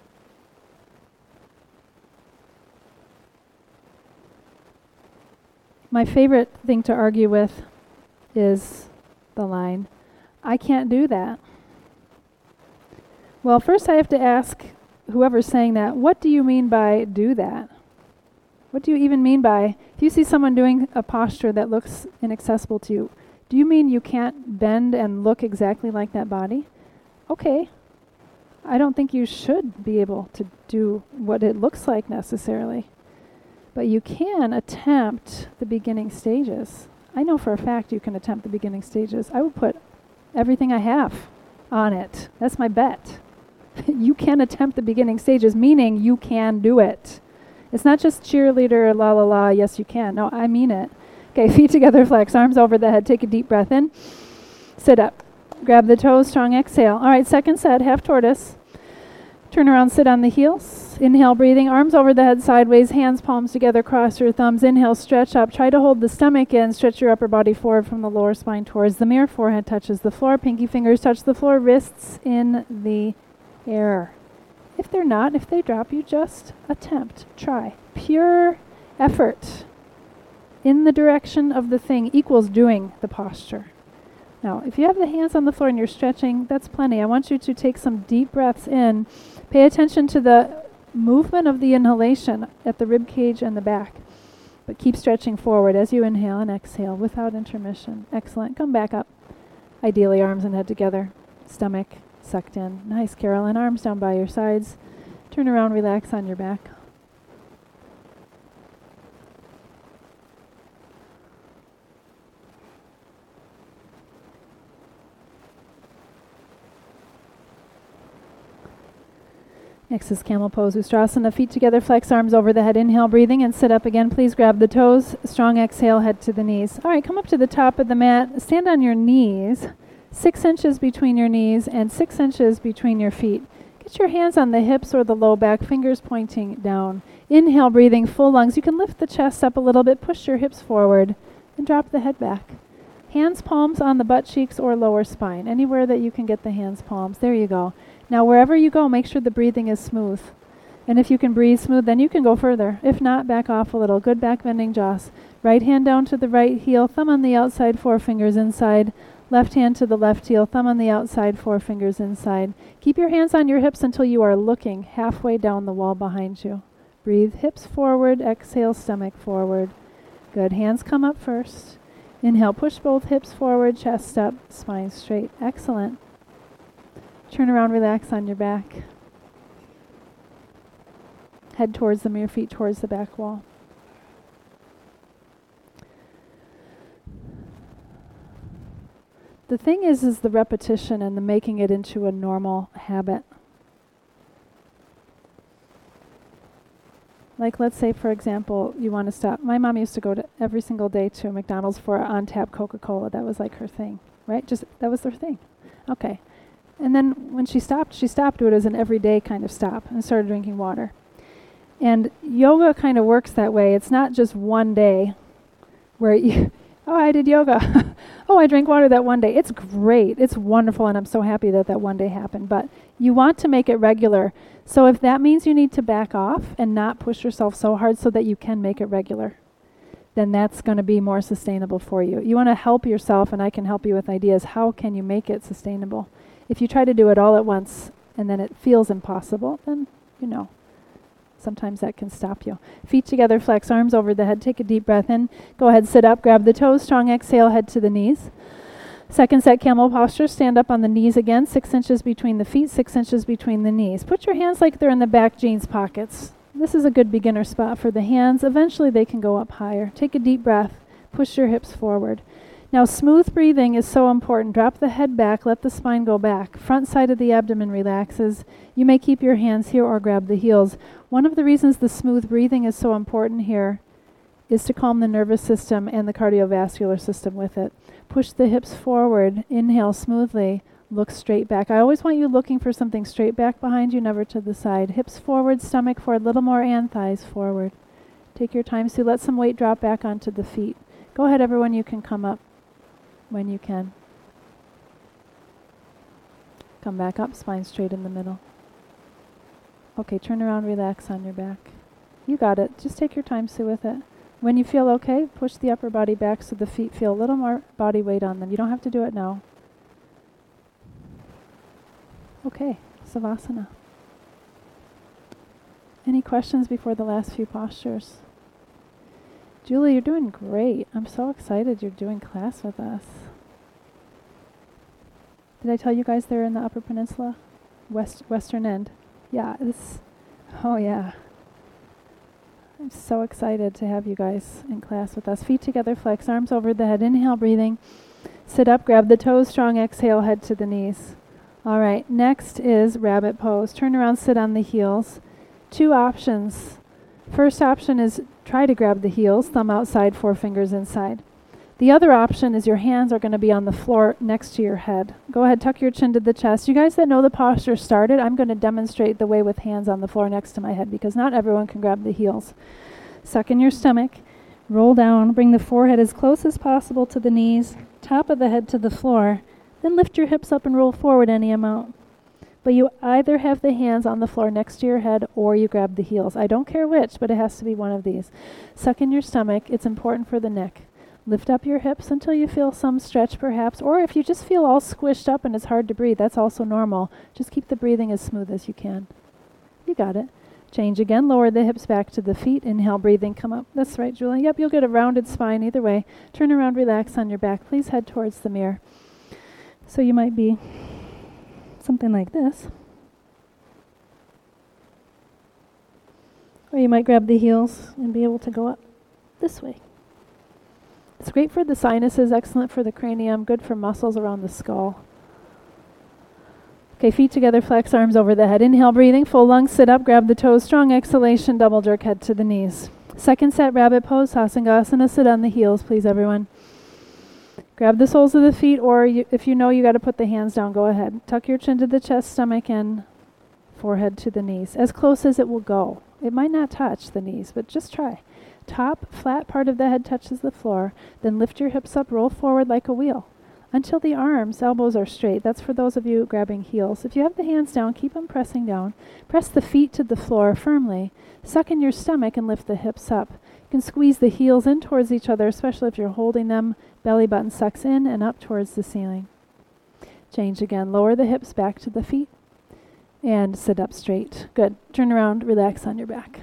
My favorite thing to argue with is the line, I can't do that. Well, first I have to ask whoever's saying that, what do you mean by do that? What do you even mean by, if you see someone doing a posture that looks inaccessible to you, do you mean you can't bend and look exactly like that body? Okay. I don't think you should be able to do what it looks like necessarily. But you can attempt the beginning stages. I know for a fact you can attempt the beginning stages. I will put everything I have on it. That's my bet. You can attempt the beginning stages, meaning you can do it. It's not just cheerleader, la la la, yes you can. No, I mean it. Okay, feet together, flex, arms over the head. Take a deep breath in. Sit up. Grab the toes, strong exhale. All right, second set, half tortoise. Turn around, sit on the heels. Inhale, breathing, arms over the head sideways, hands, palms together, cross your thumbs. Inhale, stretch up. Try to hold the stomach in. Stretch your upper body forward from the lower spine towards the mirror. Forehead touches the floor. Pinky fingers touch the floor. Wrists in the air. If they're not, if they drop, you just attempt. Try. Pure effort in the direction of the thing equals doing the posture. Now, if you have the hands on the floor and you're stretching, that's plenty. I want you to take some deep breaths in. Pay attention to the movement of the inhalation at the rib cage and the back. But keep stretching forward as you inhale and exhale without intermission. Excellent. Come back up. Ideally, arms and head together. Stomach sucked in. Nice, Carolyn. Arms down by your sides. Turn around, relax on your back. Next is camel pose, Ustrasana. Feet together, flex arms over the head. Inhale, breathing, and sit up again. Please grab the toes. Strong exhale, head to the knees. All right, come up to the top of the mat. Stand on your knees. 6 inches between your knees and 6 inches between your feet. Get your hands on the hips or the low back, fingers pointing down. Inhale, breathing, full lungs. You can lift the chest up a little bit, push your hips forward, and drop the head back. Hands, palms on the butt cheeks or lower spine. Anywhere that you can get the hands, palms. There you go. Now, wherever you go, make sure the breathing is smooth. And if you can breathe smooth, then you can go further. If not, back off a little. Good back bending jaws. Right hand down to the right heel, thumb on the outside, 4 fingers inside. Left hand to the left heel, thumb on the outside, 4 fingers inside. Keep your hands on your hips until you are looking halfway down the wall behind you. Breathe hips forward, exhale, stomach forward. Good. Hands come up first. Inhale, push both hips forward, chest up, spine straight. Excellent. Turn around, relax on your back. Head towards the mirror, feet towards the back wall. The thing is the repetition and the making it into a normal habit. Like, let's say, for example, you want to stop. My mom used to go to every single day to McDonald's for on-tap Coca-Cola. That was like her thing, right? That was their thing. Okay. And then when she stopped it as an everyday kind of stop and started drinking water. And yoga kind of works that way. It's not just one day where you, oh, I did yoga. Oh, I drank water that one day. It's great. It's wonderful, and I'm so happy that one day happened. But you want to make it regular. So if that means you need to back off and not push yourself so hard so that you can make it regular. then that's going to be more sustainable for you. You want to help yourself, and I can help you with ideas. How can you make it sustainable? If you try to do it all at once and then it feels impossible, then sometimes that can stop you. Feet together, flex arms over the head. Take a deep breath in. Go ahead, sit up, grab the toes, strong exhale, head to the knees. Second set, camel posture. Stand up on the knees again, 6 inches between the feet, 6 inches between the knees. Put your hands like they're in the back jeans pockets. This is a good beginner spot for the hands. Eventually they can go up higher. Take a deep breath. Push your hips forward. Now smooth breathing is so important. Drop the head back. Let the spine go back. Front side of the abdomen relaxes. You may keep your hands here or grab the heels. One of the reasons the smooth breathing is so important here is to calm the nervous system and the cardiovascular system with it. Push the hips forward. Inhale smoothly. Look straight back. I always want you looking for something straight back behind you, never to the side. Hips forward, stomach forward, a little more, and thighs forward. Take your time, so let some weight drop back onto the feet. Go ahead, everyone, you can come up when you can. Come back up, spine straight in the middle. Okay, turn around, relax on your back. You got it. Just take your time, Sue, with it. When you feel okay, push the upper body back so the feet feel a little more body weight on them. You don't have to do it now. Okay, Savasana. Any questions before the last few postures? Julie, you're doing great. I'm so excited you're doing class with us. Did I tell you guys they're in the Upper Peninsula? Western end. Yeah, oh yeah. I'm so excited to have you guys in class with us. Feet together, flex, arms over the head. Inhale, breathing. Sit up, grab the toes, strong exhale, head to the knees. All right, next is rabbit pose. Turn around, sit on the heels. 2 options. First option is try to grab the heels, thumb outside, 4 fingers inside. The other option is your hands are going to be on the floor next to your head. Go ahead, tuck your chin to the chest. You guys that know the posture started, I'm going to demonstrate the way with hands on the floor next to my head because not everyone can grab the heels. Suck in your stomach, roll down, bring the forehead as close as possible to the knees, top of the head to the floor. Then lift your hips up and roll forward any amount. But you either have the hands on the floor next to your head or you grab the heels. I don't care which, but it has to be one of these. Suck in your stomach. It's important for the neck. Lift up your hips until you feel some stretch perhaps. Or if you just feel all squished up and it's hard to breathe, that's also normal. Just keep the breathing as smooth as you can. You got it. Change again. Lower the hips back to the feet. Inhale, breathing, come up. That's right, Julie. Yep, you'll get a rounded spine either way. Turn around, relax on your back. Please head towards the mirror. So you might be something like this. Or you might grab the heels and be able to go up this way. It's great for the sinuses, excellent for the cranium, good for muscles around the skull. Okay, feet together, flex arms over the head. Inhale, breathing, full lungs, sit up, grab the toes, strong exhalation, double jerk head to the knees. Second set, rabbit pose, Hasangasana, sit on the heels, please, everyone. Grab the soles of the feet, or if you know you got to put the hands down, go ahead. Tuck your chin to the chest, stomach in, forehead to the knees, as close as it will go. It might not touch the knees, but just try. Top flat part of the head touches the floor, then lift your hips up, roll forward like a wheel until the arms, elbows are straight. That's for those of you grabbing heels. If you have the hands down, keep them pressing down. Press the feet to the floor firmly. Suck in your stomach and lift the hips up. You can squeeze the heels in towards each other, especially if you're holding them. Belly button sucks in and up towards the ceiling. Change again. Lower the hips back to the feet and sit up straight. Good. Turn around, relax on your back.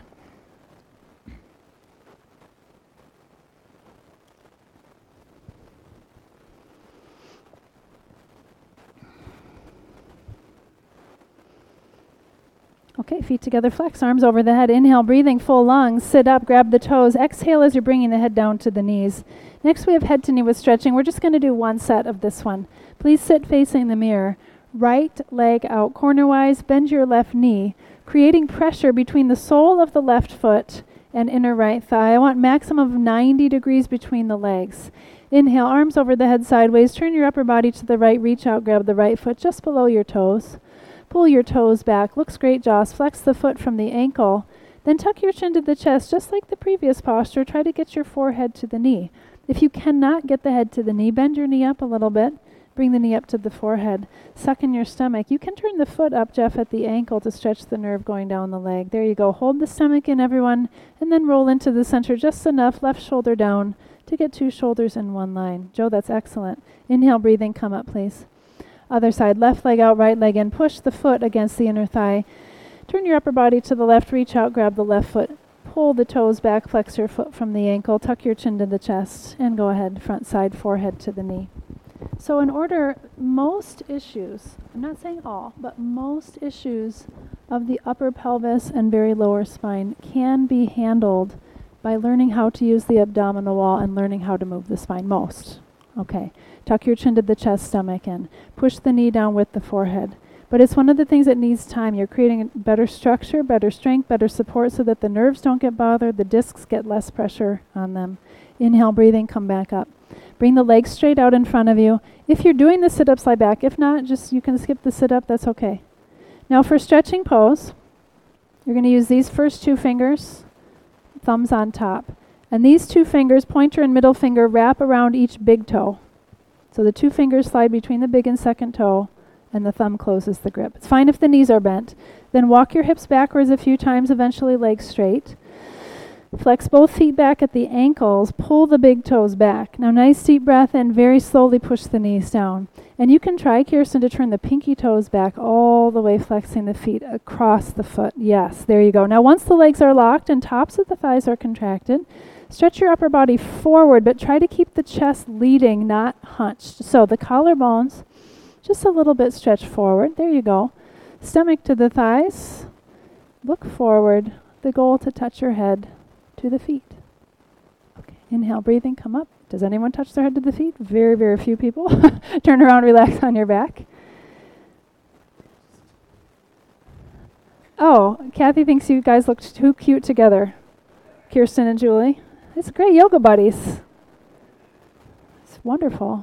Okay, feet together, flex, arms over the head. Inhale, breathing, full lungs. Sit up, grab the toes. Exhale as you're bringing the head down to the knees. Next, we have head to knee with stretching. We're just going to do one set of this one. Please sit facing the mirror. Right leg out cornerwise. Bend your left knee, creating pressure between the sole of the left foot and inner right thigh. I want maximum of 90 degrees between the legs. Inhale, arms over the head sideways. Turn your upper body to the right. Reach out, grab the right foot just below your toes. Pull your toes back. Looks great, Joss. Flex the foot from the ankle. Then tuck your chin to the chest, just like the previous posture. Try to get your forehead to the knee. If you cannot get the head to the knee, bend your knee up a little bit Bring the knee up to the forehead. Suck in your stomach. You can turn the foot up, Jeff, at the ankle to stretch the nerve going down the leg. There you go. Hold the stomach in, everyone, and then roll into the center just enough, left shoulder down, to get 2 shoulders in one line. Joe, that's excellent. Inhale, breathing, come up, please. Other side, left leg out, right leg in. Push the foot against the inner thigh. Turn your upper body to the left, reach out, grab the left foot. Pull the toes back, flex your foot from the ankle, tuck your chin to the chest, and go ahead, front side, forehead to the knee. So in order, most issues, I'm not saying all, but most issues of the upper pelvis and very lower spine can be handled by learning how to use the abdominal wall and learning how to move the spine. Most. Okay. Tuck your chin to the chest, stomach in. Push the knee down with the forehead. But it's one of the things that needs time. You're creating better structure, better strength, better support so that the nerves don't get bothered, the discs get less pressure on them. Inhale, breathing, come back up. Bring the legs straight out in front of you. If you're doing the sit-up, slide back. If not, just you can skip the sit-up, that's okay. Now for stretching pose, you're going to use these first 2 fingers, thumbs on top. And these 2 fingers, pointer and middle finger, wrap around each big toe. So the 2 fingers slide between the big and second toe, and the thumb closes the grip. It's fine if the knees are bent. Then walk your hips backwards a few times, eventually legs straight. Flex both feet back at the ankles, pull the big toes back. Now nice deep breath in, very slowly push the knees down. And you can try, Kirsten, to turn the pinky toes back all the way, flexing the feet across the foot. Yes, there you go. Now once the legs are locked and tops of the thighs are contracted, stretch your upper body forward, but try to keep the chest leading, not hunched. So the collarbones, just a little bit stretched forward. There you go. Stomach to the thighs. Look forward. The goal to touch your head to the feet. Okay. Inhale, breathing, come up. Does anyone touch their head to the feet? Very, very few people. Turn around, relax on your back. Oh, Kathy thinks you guys look too cute together. Kirsten and Julie. It's great yoga buddies. It's wonderful.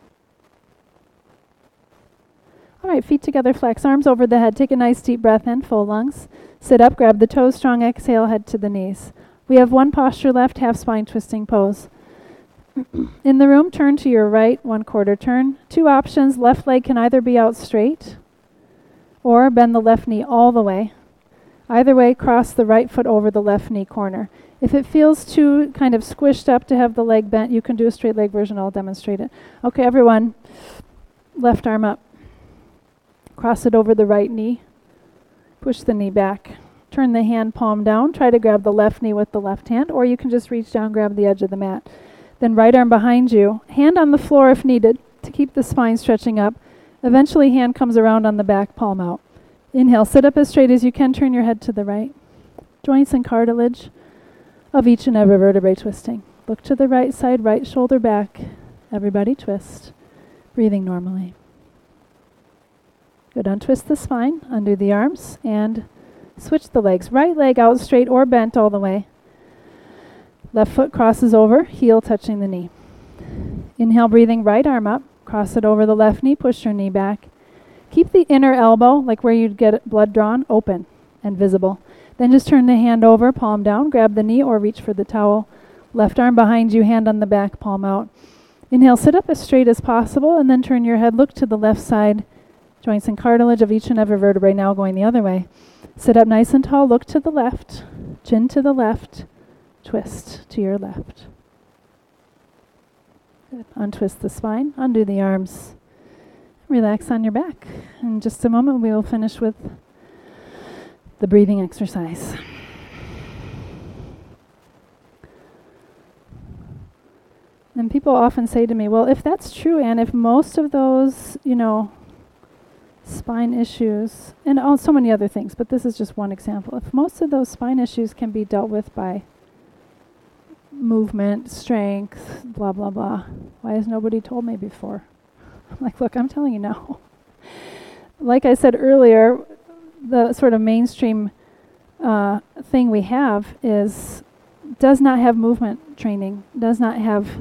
All right, feet together, flex, arms over the head. Take a nice deep breath in, full lungs. Sit up, grab the toes, strong exhale, head to the knees. We have 1 posture left, half spine twisting pose. In the room, turn to your right, 1/4 turn. 2 options, left leg can either be out straight or bend the left knee all the way. Either way, cross the right foot over the left knee corner. If it feels too kind of squished up to have the leg bent, you can do a straight leg version. I'll demonstrate it. Okay, everyone, left arm up. Cross it over the right knee. Push the knee back. Turn the hand palm down. Try to grab the left knee with the left hand, or you can just reach down, grab the edge of the mat. Then right arm behind you. Hand on the floor if needed to keep the spine stretching up. Eventually, hand comes around on the back, palm out. Inhale, sit up as straight as you can. Turn your head to the right. Joints and cartilage of each and every vertebrae twisting. Look to the right side, right shoulder back. Everybody twist. Breathing normally. Good. Untwist the spine, undo the arms, and switch the legs. Right leg out straight or bent all the way. Left foot crosses over, heel touching the knee. Inhale, breathing, right arm up. Cross it over the left knee, push your knee back. Keep the inner elbow, like where you'd get blood drawn, open and visible. Then just turn the hand over, palm down, grab the knee or reach for the towel. Left arm behind you, hand on the back, palm out. Inhale, sit up as straight as possible, and then turn your head, look to the left side. Joints and cartilage of each and every vertebrae now going the other way. Sit up nice and tall, look to the left, chin to the left, twist to your left. Good. Untwist the spine, undo the arms. Relax on your back. In just a moment, we will finish with the breathing exercise. And people often say to me, well, if that's true, Anne, if most of those, spine issues, and so many other things, but this is just one example. If most of those spine issues can be dealt with by movement, strength, blah, blah, blah, why has nobody told me before? I'm like, look, I'm telling you now. Like I said earlier, the sort of mainstream thing we have does not have movement training, does not have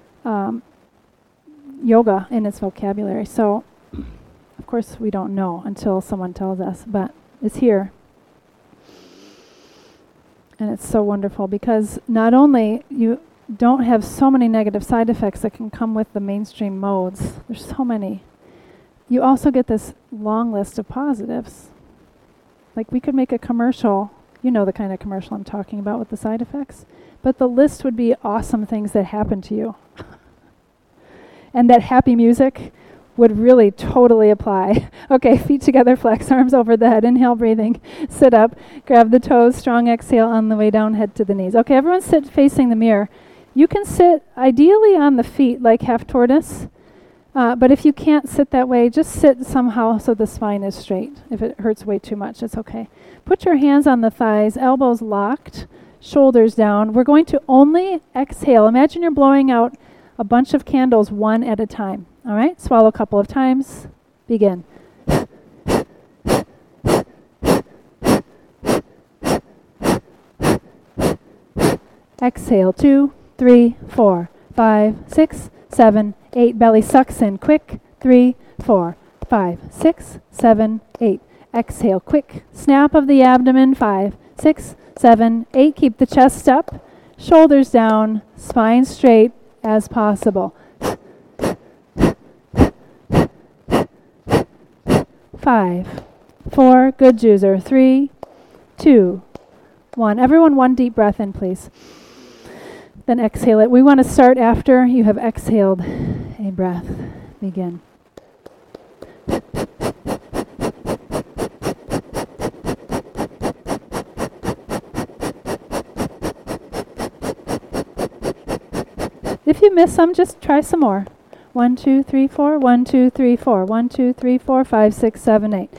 yoga in its vocabulary. So, of course, we don't know until someone tells us, but it's here. And it's so wonderful because not only don't have so many negative side effects that can come with the mainstream modes. There's so many. You also get this long list of positives. Like we could make a commercial, you know the kind of commercial I'm talking about with the side effects, but the list would be awesome things that happen to you. And that happy music would really totally apply. Okay, feet together, flex, arms over the head, inhale, breathing, sit up, grab the toes, strong exhale on the way down, head to the knees. Okay, everyone sit facing the mirror. You can sit ideally on the feet like half tortoise, but if you can't sit that way, just sit somehow so the spine is straight. If it hurts way too much, it's okay. Put your hands on the thighs, elbows locked, shoulders down. We're going to only exhale. Imagine you're blowing out a bunch of candles one at a time. All right, swallow a couple of times. Begin. Exhale, 2, 3, 4, 5, 6, 7, 8. Belly sucks in, quick. 3, 4, 5, 6, 7, 8. Exhale, quick. Snap of the abdomen. 5, 6, 7, 8. Keep the chest up, shoulders down, spine straight as possible. 5, 4, good juicer. 3, 2, 1. Everyone, one deep breath in, please. Then exhale it. We want to start after you have exhaled a breath. Begin. If you miss some, just try some more. 1, 2, 3, 4. 1, 2, 3, 4. 1, 2, 3, 4, 5, 6, 7, 8.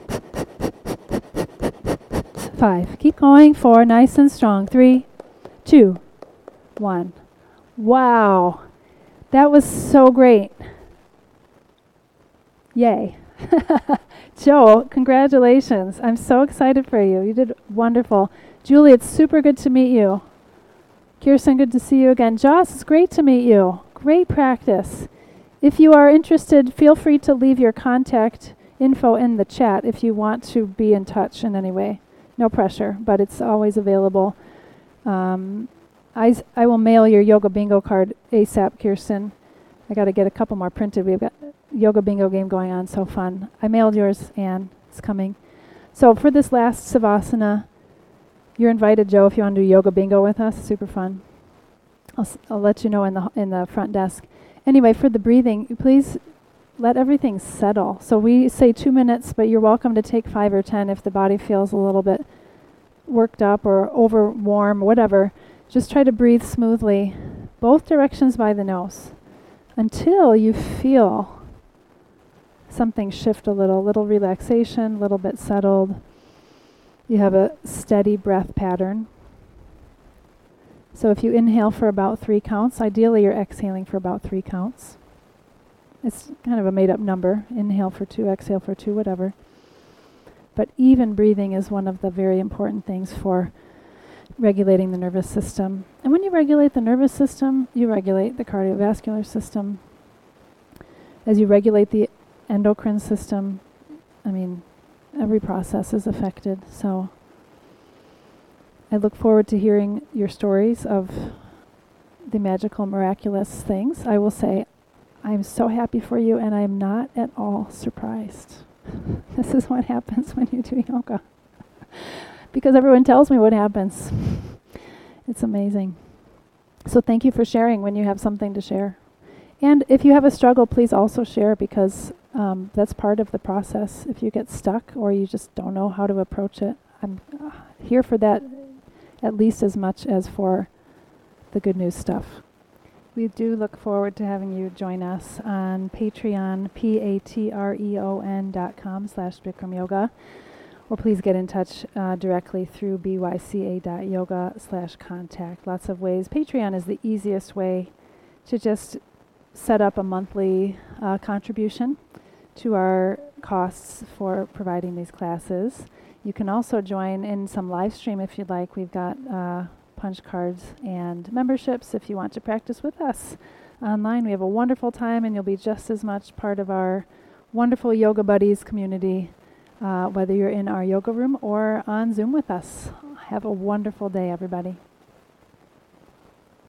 5. Keep going. 4. Nice and strong. 3, 2, 1. Wow. That was so great. Yay. Joe, congratulations. I'm so excited for you. You did wonderful. Julie, it's super good to meet you. Kirsten, good to see you again. Joss, it's great to meet you. Great practice. If you are interested, feel free to leave your contact info in the chat if you want to be in touch in any way. No pressure, but it's always available. I will mail your Yoga Bingo card ASAP, Kirsten. I got to get a couple more printed. We've got Yoga Bingo game going on, so fun. I mailed yours, Anne. It's coming. So for this last Savasana, you're invited, Joe, if you want to do Yoga Bingo with us. Super fun. I'll let you know in the front desk. Anyway, for the breathing, please let everything settle. So we say 2 minutes, but you're welcome to take 5 or 10 if the body feels a little bit worked up or over warm, whatever. Just try to breathe smoothly, both directions by the nose, until you feel something shift a little relaxation, a little bit settled. You have a steady breath pattern. So if you inhale for about 3 counts, ideally you're exhaling for about 3 counts. It's kind of a made-up number. Inhale for 2, exhale for 2, whatever. But even breathing is one of the very important things for regulating the nervous system. And when you regulate the nervous system, you regulate the cardiovascular system. As you regulate the endocrine system, every process is affected. So I look forward to hearing your stories of the magical, miraculous things. I will say, I'm so happy for you, and I'm not at all surprised. This is what happens when you do yoga. Because everyone tells me what happens. It's amazing. So thank you for sharing when you have something to share. And if you have a struggle, please also share, because that's part of the process. If you get stuck or you just don't know how to approach it, I'm here for that at least as much as for the good news stuff. We do look forward to having you join us on Patreon, patreon.com/BikramYoga. Or please get in touch directly through byca.yoga/contact. Lots of ways. Patreon is the easiest way to just set up a monthly contribution to our costs for providing these classes. You can also join in some live stream if you'd like. We've got punch cards and memberships if you want to practice with us online. We have a wonderful time, and you'll be just as much part of our wonderful Yoga Buddies community, whether you're in our yoga room or on Zoom with us. Have a wonderful day, everybody.